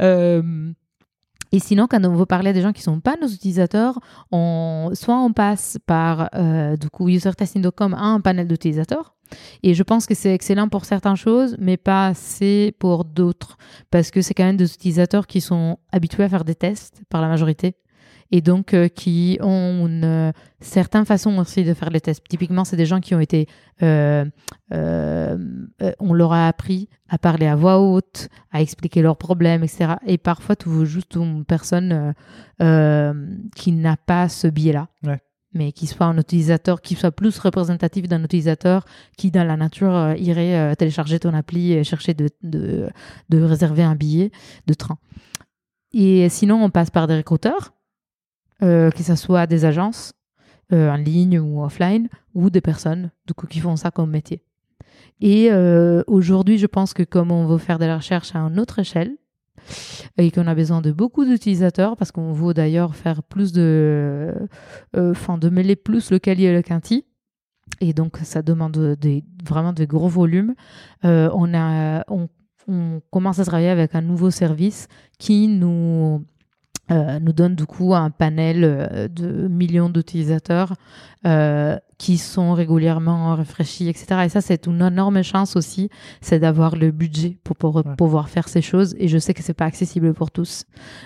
Et sinon, quand on veut parler à des gens qui ne sont pas nos utilisateurs, soit on passe par usertesting.com à un panel d'utilisateurs. Et je pense que c'est excellent pour certaines choses, mais pas assez pour d'autres. Parce que c'est quand même des utilisateurs qui sont habitués à faire des tests par la majorité. Et donc qui ont une certaine façon aussi de faire les tests. Typiquement, c'est des gens qui ont été... on leur a appris à parler à voix haute, à expliquer leurs problèmes, etc. Et parfois, tu veux juste une personne qui n'a pas ce biais-là. Ouais. mais qui soit un utilisateur, qui soit plus représentatif d'un utilisateur qui, dans la nature, irait télécharger ton appli et chercher de réserver un billet de train. Et sinon, on passe par des recruteurs, que ce soit des agences en ligne ou offline, ou des personnes du coup, qui font ça comme métier. Et aujourd'hui, je pense que comme on veut faire de la recherche à une autre échelle, et qu'on a besoin de beaucoup d'utilisateurs, parce qu'on veut d'ailleurs faire plus de mêler plus le quali et le quanti, et donc ça demande vraiment de gros volumes. On commence à travailler avec un nouveau service qui nous donne du coup un panel de millions d'utilisateurs qui sont régulièrement rafraîchis, etc. Et ça, c'est une énorme chance aussi, c'est d'avoir le budget pour pouvoir faire ces choses. Et je sais que c'est pas accessible pour tous.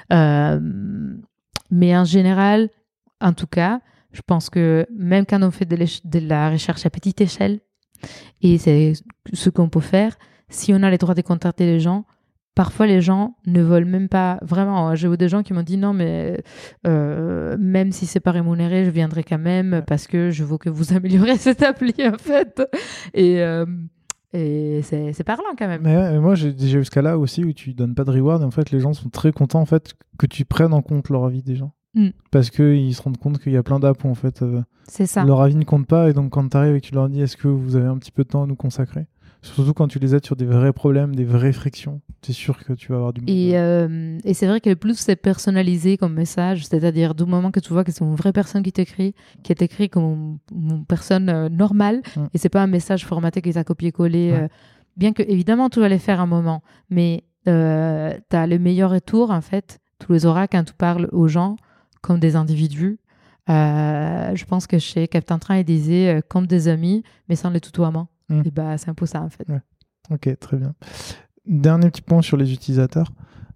Mais en général, en tout cas, je pense que même quand on fait de la recherche à petite échelle, et c'est ce qu'on peut faire, si on a les droits de contacter les gens, parfois, les gens ne veulent même pas... Vraiment, j'ai eu des gens qui m'ont dit non, mais même si c'est pas rémunéré, je viendrai quand même parce que je veux que vous améliorez cette appli, en fait. Et c'est parlant, quand même. Mais moi, j'ai déjà eu ce cas-là aussi où tu donnes pas de reward et en fait, les gens sont très contents en fait, que tu prennes en compte leur avis des gens. Parce qu'ils se rendent compte qu'il y a plein d'apps où en fait, c'est ça. Leur avis ne compte pas et donc quand tu arrives et que tu leur dis est-ce que vous avez un petit peu de temps à nous consacrer ? Surtout quand tu les aides sur des vrais problèmes, des vraies frictions, c'est sûr que tu vas avoir du monde. Et c'est vrai que plus c'est personnalisé comme message, c'est-à-dire du moment que tu vois que c'est une vraie personne qui t'écrit, qui est écrit comme une personne normale, et c'est pas un message formaté qui t'a copié-collé, bien que évidemment tu vas les faire un moment, mais tu as le meilleur retour en fait, tu les auras quand tu parles aux gens comme des individus. Je pense que chez Captain Train, ils disaient comme des amis, mais sans le tutoiement. Et bah, c'est un peu ça en fait. Ouais. Ok, très bien. Dernier petit point sur les utilisateurs.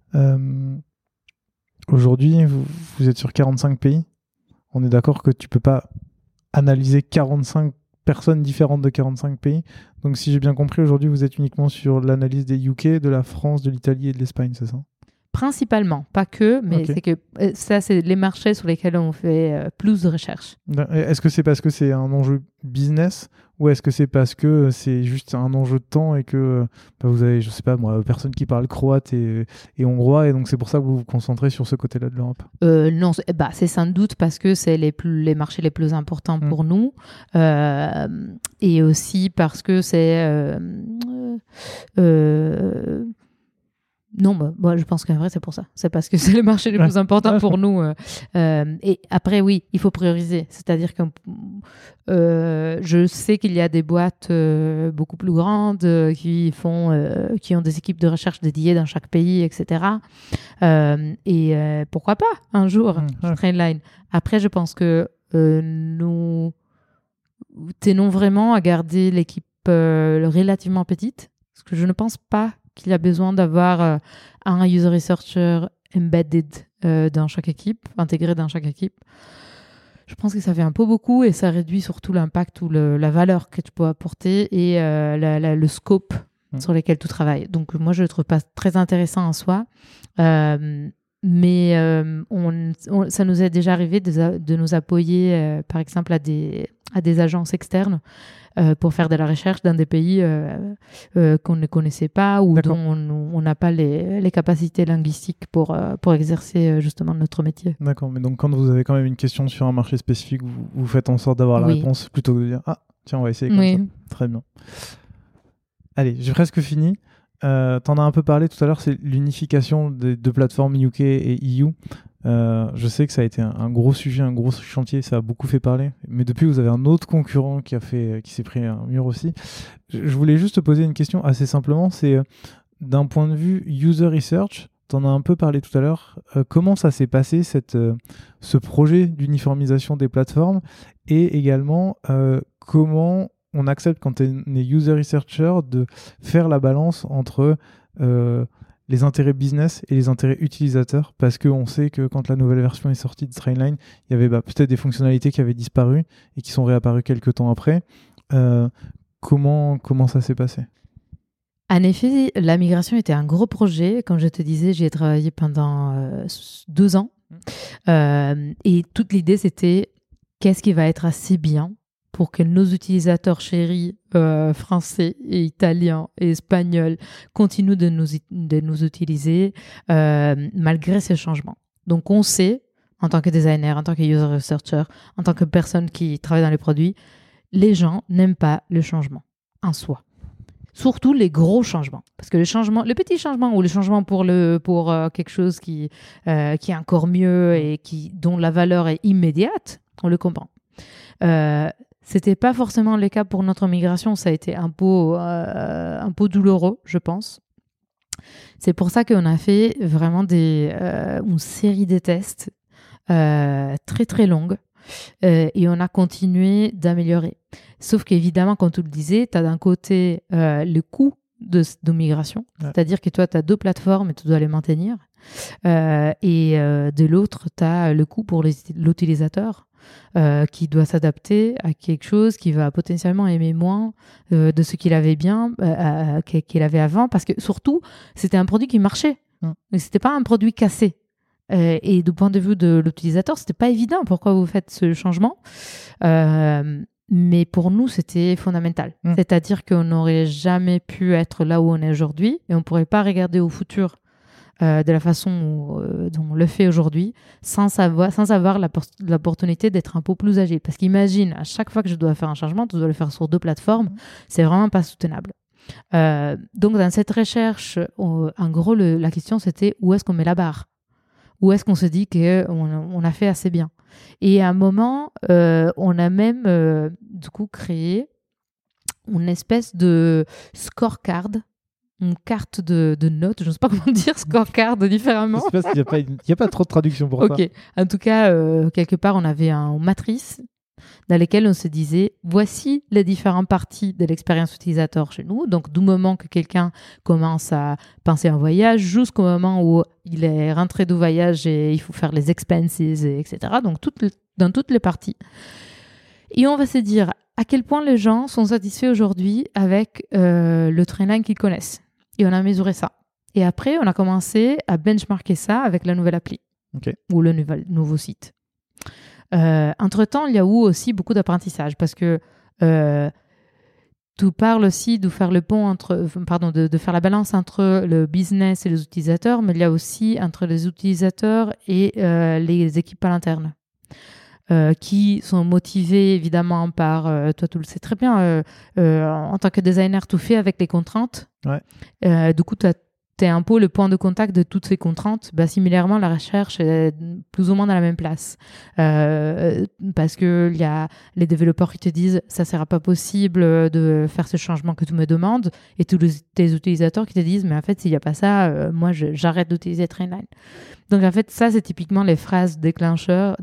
Aujourd'hui, vous êtes sur 45 pays. On est d'accord que tu peux pas analyser 45 personnes différentes de 45 pays. Donc si j'ai bien compris, aujourd'hui, vous êtes uniquement sur l'analyse des UK, de la France, de l'Italie et de l'Espagne, c'est ça ? Principalement, pas que, mais c'est que ça, c'est les marchés sur lesquels on fait plus de recherches. Est-ce que c'est parce que c'est un enjeu business ou est-ce que c'est parce que c'est juste un enjeu de temps et que vous avez, je sais pas moi, personne qui parle croate et hongrois et donc c'est pour ça que vous vous concentrez sur ce côté-là de l'Europe ? Non, c'est sans doute parce que c'est les marchés les plus importants pour nous et aussi parce que c'est... Non, je pense qu'en vrai, c'est pour ça. C'est parce que c'est le marché le plus important pour nous. Et après, oui, il faut prioriser. C'est-à-dire que je sais qu'il y a des boîtes beaucoup plus grandes qui ont des équipes de recherche dédiées dans chaque pays, etc. Et pourquoi pas, un jour, Trainline. Après, je pense que nous tenons vraiment à garder l'équipe relativement petite. Parce que je ne pense pas qu'il y a besoin d'avoir un user researcher embedded dans chaque équipe, intégré dans chaque équipe. Je pense que ça fait un peu beaucoup et ça réduit surtout l'impact ou la valeur que tu peux apporter et le scope sur lequel tu travailles. Donc moi, je ne le trouve pas très intéressant en soi. Mais ça nous est déjà arrivé de nous appuyer, par exemple, à des agences externes pour faire de la recherche dans des pays qu'on ne connaissait pas ou dont on n'a pas les capacités linguistiques pour exercer justement notre métier. D'accord, mais donc quand vous avez quand même une question sur un marché spécifique, vous faites en sorte d'avoir la réponse plutôt que de dire « Ah, tiens, on va essayer comme ça ». Très bien. Allez, j'ai presque fini. T'en as un peu parlé tout à l'heure, c'est l'unification des deux plateformes UK et EU. Je sais que ça a été un gros sujet, un gros chantier, ça a beaucoup fait parler. Mais depuis, vous avez un autre concurrent qui s'est pris un mur aussi. Je voulais juste te poser une question assez simplement. C'est d'un point de vue user research, t'en as un peu parlé tout à l'heure. Comment ça s'est passé ce projet d'uniformisation des plateformes et également comment on accepte quand on est user researcher de faire la balance entre les intérêts business et les intérêts utilisateurs, parce qu'on sait que quand la nouvelle version est sortie de Trainline, il y avait peut-être des fonctionnalités qui avaient disparu et qui sont réapparues quelques temps après. Comment ça s'est passé ? En effet, la migration était un gros projet. Comme je te disais, j'y ai travaillé pendant 2 ans. Et toute l'idée, c'était qu'est-ce qui va être assez bien pour que nos utilisateurs chéris français et italiens et espagnols continuent de nous utiliser malgré ces changements. Donc, on sait, en tant que designer, en tant que user researcher, en tant que personne qui travaille dans les produits, les gens n'aiment pas le changement en soi. Surtout les gros changements. Parce que les petits changements ou les changements pour quelque chose qui est encore mieux et dont la valeur est immédiate, on le comprend. C'était pas forcément le cas pour notre migration. Ça a été un peu douloureux, je pense. C'est pour ça qu'on a fait vraiment une série de tests très très longue et on a continué d'améliorer. Sauf qu'évidemment, comme tu le disais, tu as d'un côté le coût de migration, c'est-à-dire que toi, tu as 2 plateformes et tu dois les maintenir. Et de l'autre, tu as le coût pour l'utilisateur qui doit s'adapter à quelque chose qui va potentiellement aimer moins de ce qu'il avait qu'il avait avant, parce que surtout, c'était un produit qui marchait. Mais c'était pas un produit cassé. Et du point de vue de l'utilisateur, c'était pas évident pourquoi vous faites ce changement. Mais pour nous, c'était fondamental. C'est-à-dire qu'on n'aurait jamais pu être là où on est aujourd'hui et on ne pourrait pas regarder au futur de la façon dont on le fait aujourd'hui sans avoir l'opportunité d'être un peu plus agile. Parce qu'imagine, à chaque fois que je dois faire un changement, tu dois le faire sur 2 plateformes, c'est vraiment pas soutenable. Donc, dans cette recherche, en gros, la question, c'était où est-ce qu'on met la barre ? Où est-ce qu'on se dit qu'on a fait assez bien ? Et à un moment, on a même du coup créé une espèce de scorecard, une carte de notes, je ne sais pas comment dire scorecard différemment. Je ne sais pas s'il n'y a pas trop de traduction pour ça. Ok, en tout cas, quelque part, on avait une matrice dans lesquelles on se disait, voici les différentes parties de l'expérience utilisateur chez nous. Donc, du moment que quelqu'un commence à penser à un voyage jusqu'au moment où il est rentré du voyage et il faut faire les expenses, etc. Donc, dans toutes les parties. Et on va se dire à quel point les gens sont satisfaits aujourd'hui avec le Trainline qu'ils connaissent. Et on a mesuré ça. Et après, on a commencé à benchmarker ça avec la nouvelle appli ou le nouveau site. Entre-temps, il y a eu aussi beaucoup d'apprentissage parce que tu parles aussi de faire le pont de faire la balance entre le business et les utilisateurs, mais il y a aussi entre les utilisateurs et les équipes à l'interne qui sont motivés évidemment par, toi tu le sais très bien, en tant que designer, tu fais avec les contraintes. Du coup, tu es un peu le point de contact de toutes ces contraintes. Similairement, la recherche est plus ou moins dans la même place. Parce qu'il y a les développeurs qui te disent « ça ne sera pas possible de faire ce changement que tu me demandes » et tous tes utilisateurs qui te disent « mais en fait, s'il n'y a pas ça, moi, j'arrête d'utiliser Trainline ». Donc, en fait, ça, c'est typiquement les phrases déclencheurs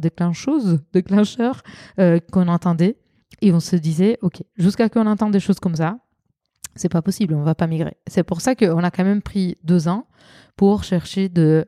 qu'on entendait. Et on se disait « ok, jusqu'à qu'on entende des choses comme ça, c'est pas possible, on va pas migrer. » C'est pour ça qu'on a quand même pris 2 ans pour chercher de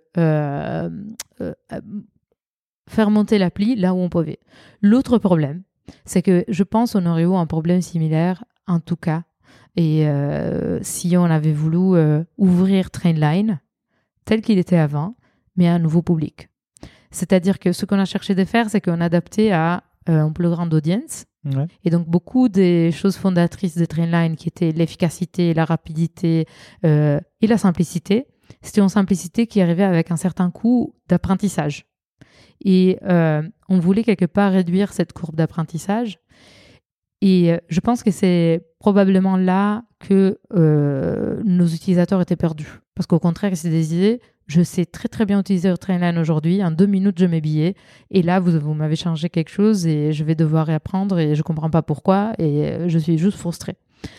faire monter l'appli là où on pouvait. L'autre problème, c'est que je pense qu'on aurait eu un problème similaire, en tout cas, et si on avait voulu ouvrir Trainline tel qu'il était avant, mais à un nouveau public. C'est-à-dire que ce qu'on a cherché de faire, c'est qu'on a adapté à une plus grande audience. Et donc, beaucoup des choses fondatrices de Trainline qui étaient l'efficacité, la rapidité et la simplicité, c'était une simplicité qui arrivait avec un certain coût d'apprentissage. Et on voulait quelque part réduire cette courbe d'apprentissage. Et je pense que c'est probablement là que nos utilisateurs étaient perdus. Parce qu'au contraire, ils se disaient, je sais très très bien utiliser Trainline aujourd'hui, en 2 minutes je mets billet, et là vous m'avez changé quelque chose et je vais devoir réapprendre et je ne comprends pas pourquoi et je suis juste frustrée.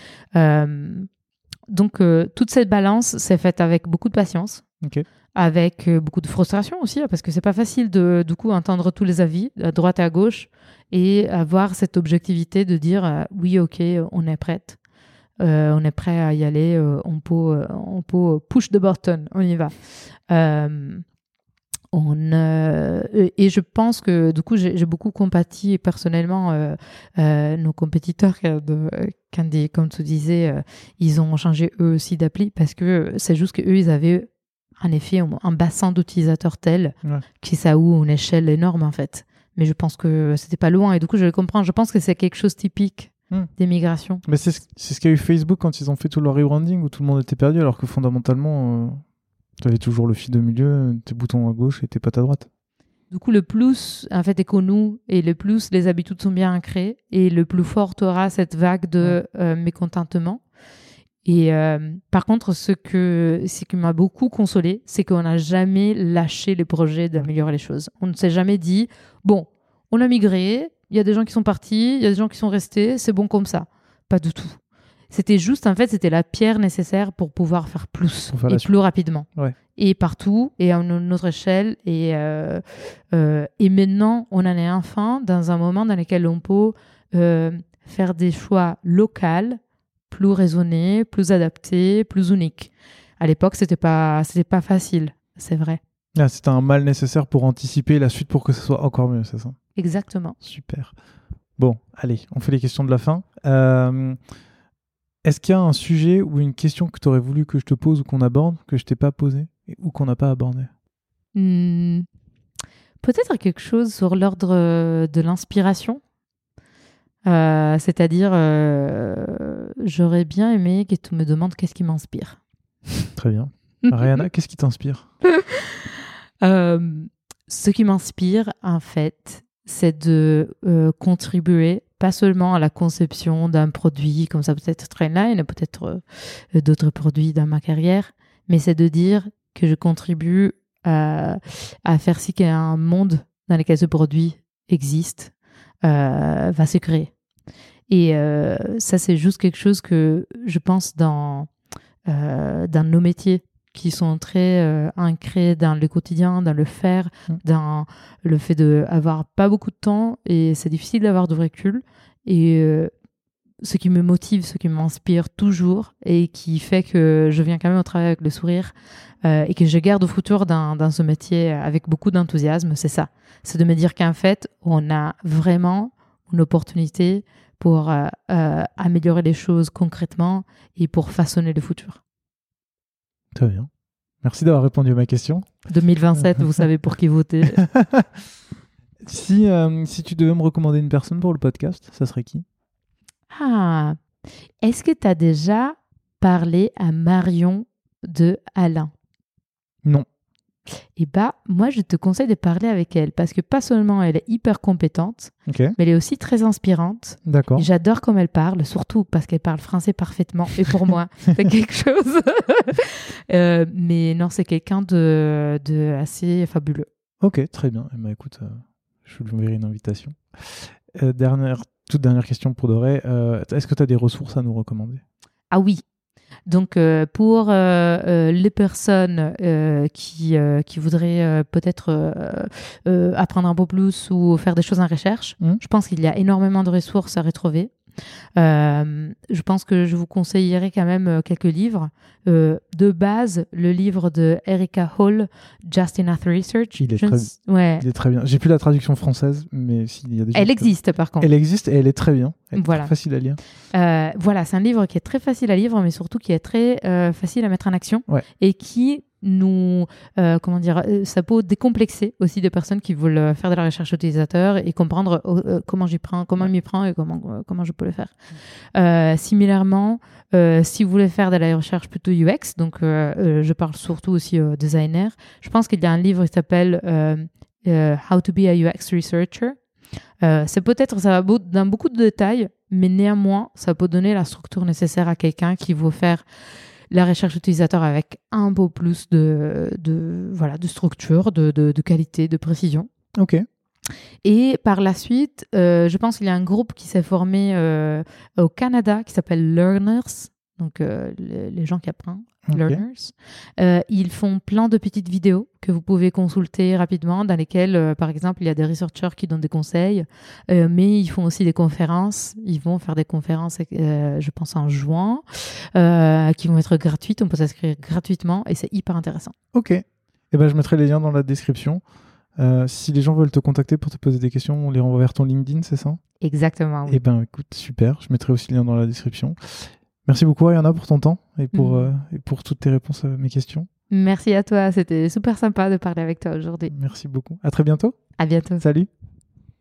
Donc toute cette balance s'est faite avec beaucoup de patience, avec beaucoup de frustration aussi, parce que c'est pas facile de du coup entendre tous les avis à droite et à gauche et avoir cette objectivité de dire oui, ok, on est prête. On est prêt à y aller, on peut push the button, on y va. Et je pense que du coup, j'ai beaucoup compati personnellement nos compétiteurs quand, comme tu disais, ils ont changé eux aussi d'appli parce que c'est juste qu'eux, ils avaient en effet un bassin d'utilisateurs tel que ça a eu une échelle énorme en fait. Mais je pense que c'était pas loin et du coup, je le comprends. Je pense que c'est quelque chose typique des migrations. Mais c'est ce qu'a eu Facebook quand ils ont fait tout leur rebranding où tout le monde était perdu alors que fondamentalement, tu avais toujours le fil au milieu, tes boutons à gauche et tes pattes à droite. Du coup, le plus en fait est connu et le plus les habitudes sont bien ancrées et le plus fort tu auras cette vague de mécontentement. Et par contre, ce qui m'a beaucoup consolé, c'est qu'on n'a jamais lâché les projets d'améliorer les choses. On ne s'est jamais dit, bon, on a migré, il y a des gens qui sont partis, il y a des gens qui sont restés, c'est bon comme ça. Pas du tout. C'était juste, en fait, c'était la pierre nécessaire pour pouvoir faire plus et plus rapidement. Ouais. Et partout, et à notre échelle. Et maintenant, on en est enfin dans un moment dans lequel on peut faire des choix locaux, plus raisonnés, plus adaptés, plus uniques. À l'époque, c'était pas facile, c'est vrai. Ah, c'était un mal nécessaire pour anticiper la suite pour que ce soit encore mieux, c'est ça? Exactement. Super. Bon, allez, on fait les questions de la fin. Est-ce qu'il y a un sujet ou une question que tu aurais voulu que je te pose ou qu'on aborde, que je t'ai pas posé ou qu'on n'a pas abordé? Peut-être quelque chose sur l'ordre de l'inspiration. C'est-à-dire, j'aurais bien aimé que tu me demandes qu'est-ce qui m'inspire. Très bien. Ariana, qu'est-ce qui t'inspire? Ce qui m'inspire, en fait, c'est de contribuer pas seulement à la conception d'un produit, comme ça peut-être Trainline, peut-être d'autres produits dans ma carrière, mais c'est de dire que je contribue à faire si qu'un monde dans lequel ce produit existe va se créer. Et ça, c'est juste quelque chose que je pense dans nos métiers qui sont très ancrés dans le quotidien, dans le faire, dans le fait d'avoir pas beaucoup de temps et c'est difficile d'avoir du recul. Et ce qui me motive, ce qui m'inspire toujours et qui fait que je viens quand même au travail avec le sourire et que je garde au futur dans ce métier avec beaucoup d'enthousiasme, c'est ça. C'est de me dire qu'en fait, on a vraiment une opportunité pour améliorer les choses concrètement et pour façonner le futur. Très bien. Merci d'avoir répondu à ma question. 2027, vous savez pour qui voter. Si tu devais me recommander une personne pour le podcast, ça serait qui? Ah, est-ce que tu as déjà parlé à Marion de Alain? Non. Eh bien, moi, je te conseille de parler avec elle parce que pas seulement elle est hyper compétente, Okay. mais elle est aussi très inspirante. D'accord. Et j'adore comme elle parle, surtout parce qu'elle parle français parfaitement. Et pour moi, c'est quelque chose. Mais non, c'est quelqu'un de assez fabuleux. Ok, très bien. Eh ben, écoute, je lui enverrai une invitation. Toute dernière question pour Doré. Est-ce que tu as des ressources à nous recommander? Ah oui. Donc, pour les personnes qui voudraient peut-être apprendre un peu plus ou faire des choses en recherche, je pense qu'il y a énormément de ressources à retrouver. Je pense que je vous conseillerais quand même quelques livres. De base, le livre de Erica Hall, Just Enough Research. Il est très bien. J'ai plus la traduction française, mais il y a des. Elle existe par contre. Elle existe et elle est très bien. Elle est voilà. très facile à lire. Voilà, c'est un livre qui est très facile à lire, mais surtout qui est très facile à mettre en action et qui nous, ça peut décomplexer aussi des personnes qui veulent faire de la recherche utilisateur et comprendre comment m'y prends et comment je peux le faire. Similairement, si vous voulez faire de la recherche plutôt UX, donc je parle surtout aussi aux designers, je pense qu'il y a un livre qui s'appelle How to be a UX Researcher. Ça va dans beaucoup de détails, mais néanmoins, ça peut donner la structure nécessaire à quelqu'un qui veut faire la recherche utilisateur avec un peu plus de structure, de qualité, de précision. Ok. Et par la suite, je pense qu'il y a un groupe qui s'est formé au Canada qui s'appelle Learners, donc les gens qui apprennent. Okay. Learners. Ils font plein de petites vidéos que vous pouvez consulter rapidement, dans lesquelles, par exemple, il y a des researchers qui donnent des conseils, mais ils font aussi des conférences. Ils vont faire des conférences, je pense, en juin, qui vont être gratuites. On peut s'inscrire gratuitement et c'est hyper intéressant. Ok. Eh ben, je mettrai les liens dans la description. Si les gens veulent te contacter pour te poser des questions, on les renvoie vers ton LinkedIn, c'est ça? Exactement. Oui. Eh ben, écoute, super. Je mettrai aussi le lien dans la description. Merci beaucoup, Ariana, pour ton temps et pour toutes tes réponses à mes questions. Merci à toi. C'était super sympa de parler avec toi aujourd'hui. Merci beaucoup. À très bientôt. À bientôt. Salut.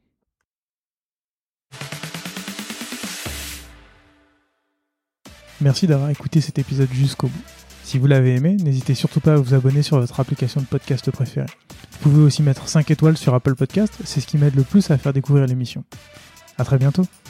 Merci d'avoir écouté cet épisode jusqu'au bout. Si vous l'avez aimé, n'hésitez surtout pas à vous abonner sur votre application de podcast préférée. Vous pouvez aussi mettre 5 étoiles sur Apple Podcast, c'est ce qui m'aide le plus à faire découvrir l'émission. À très bientôt.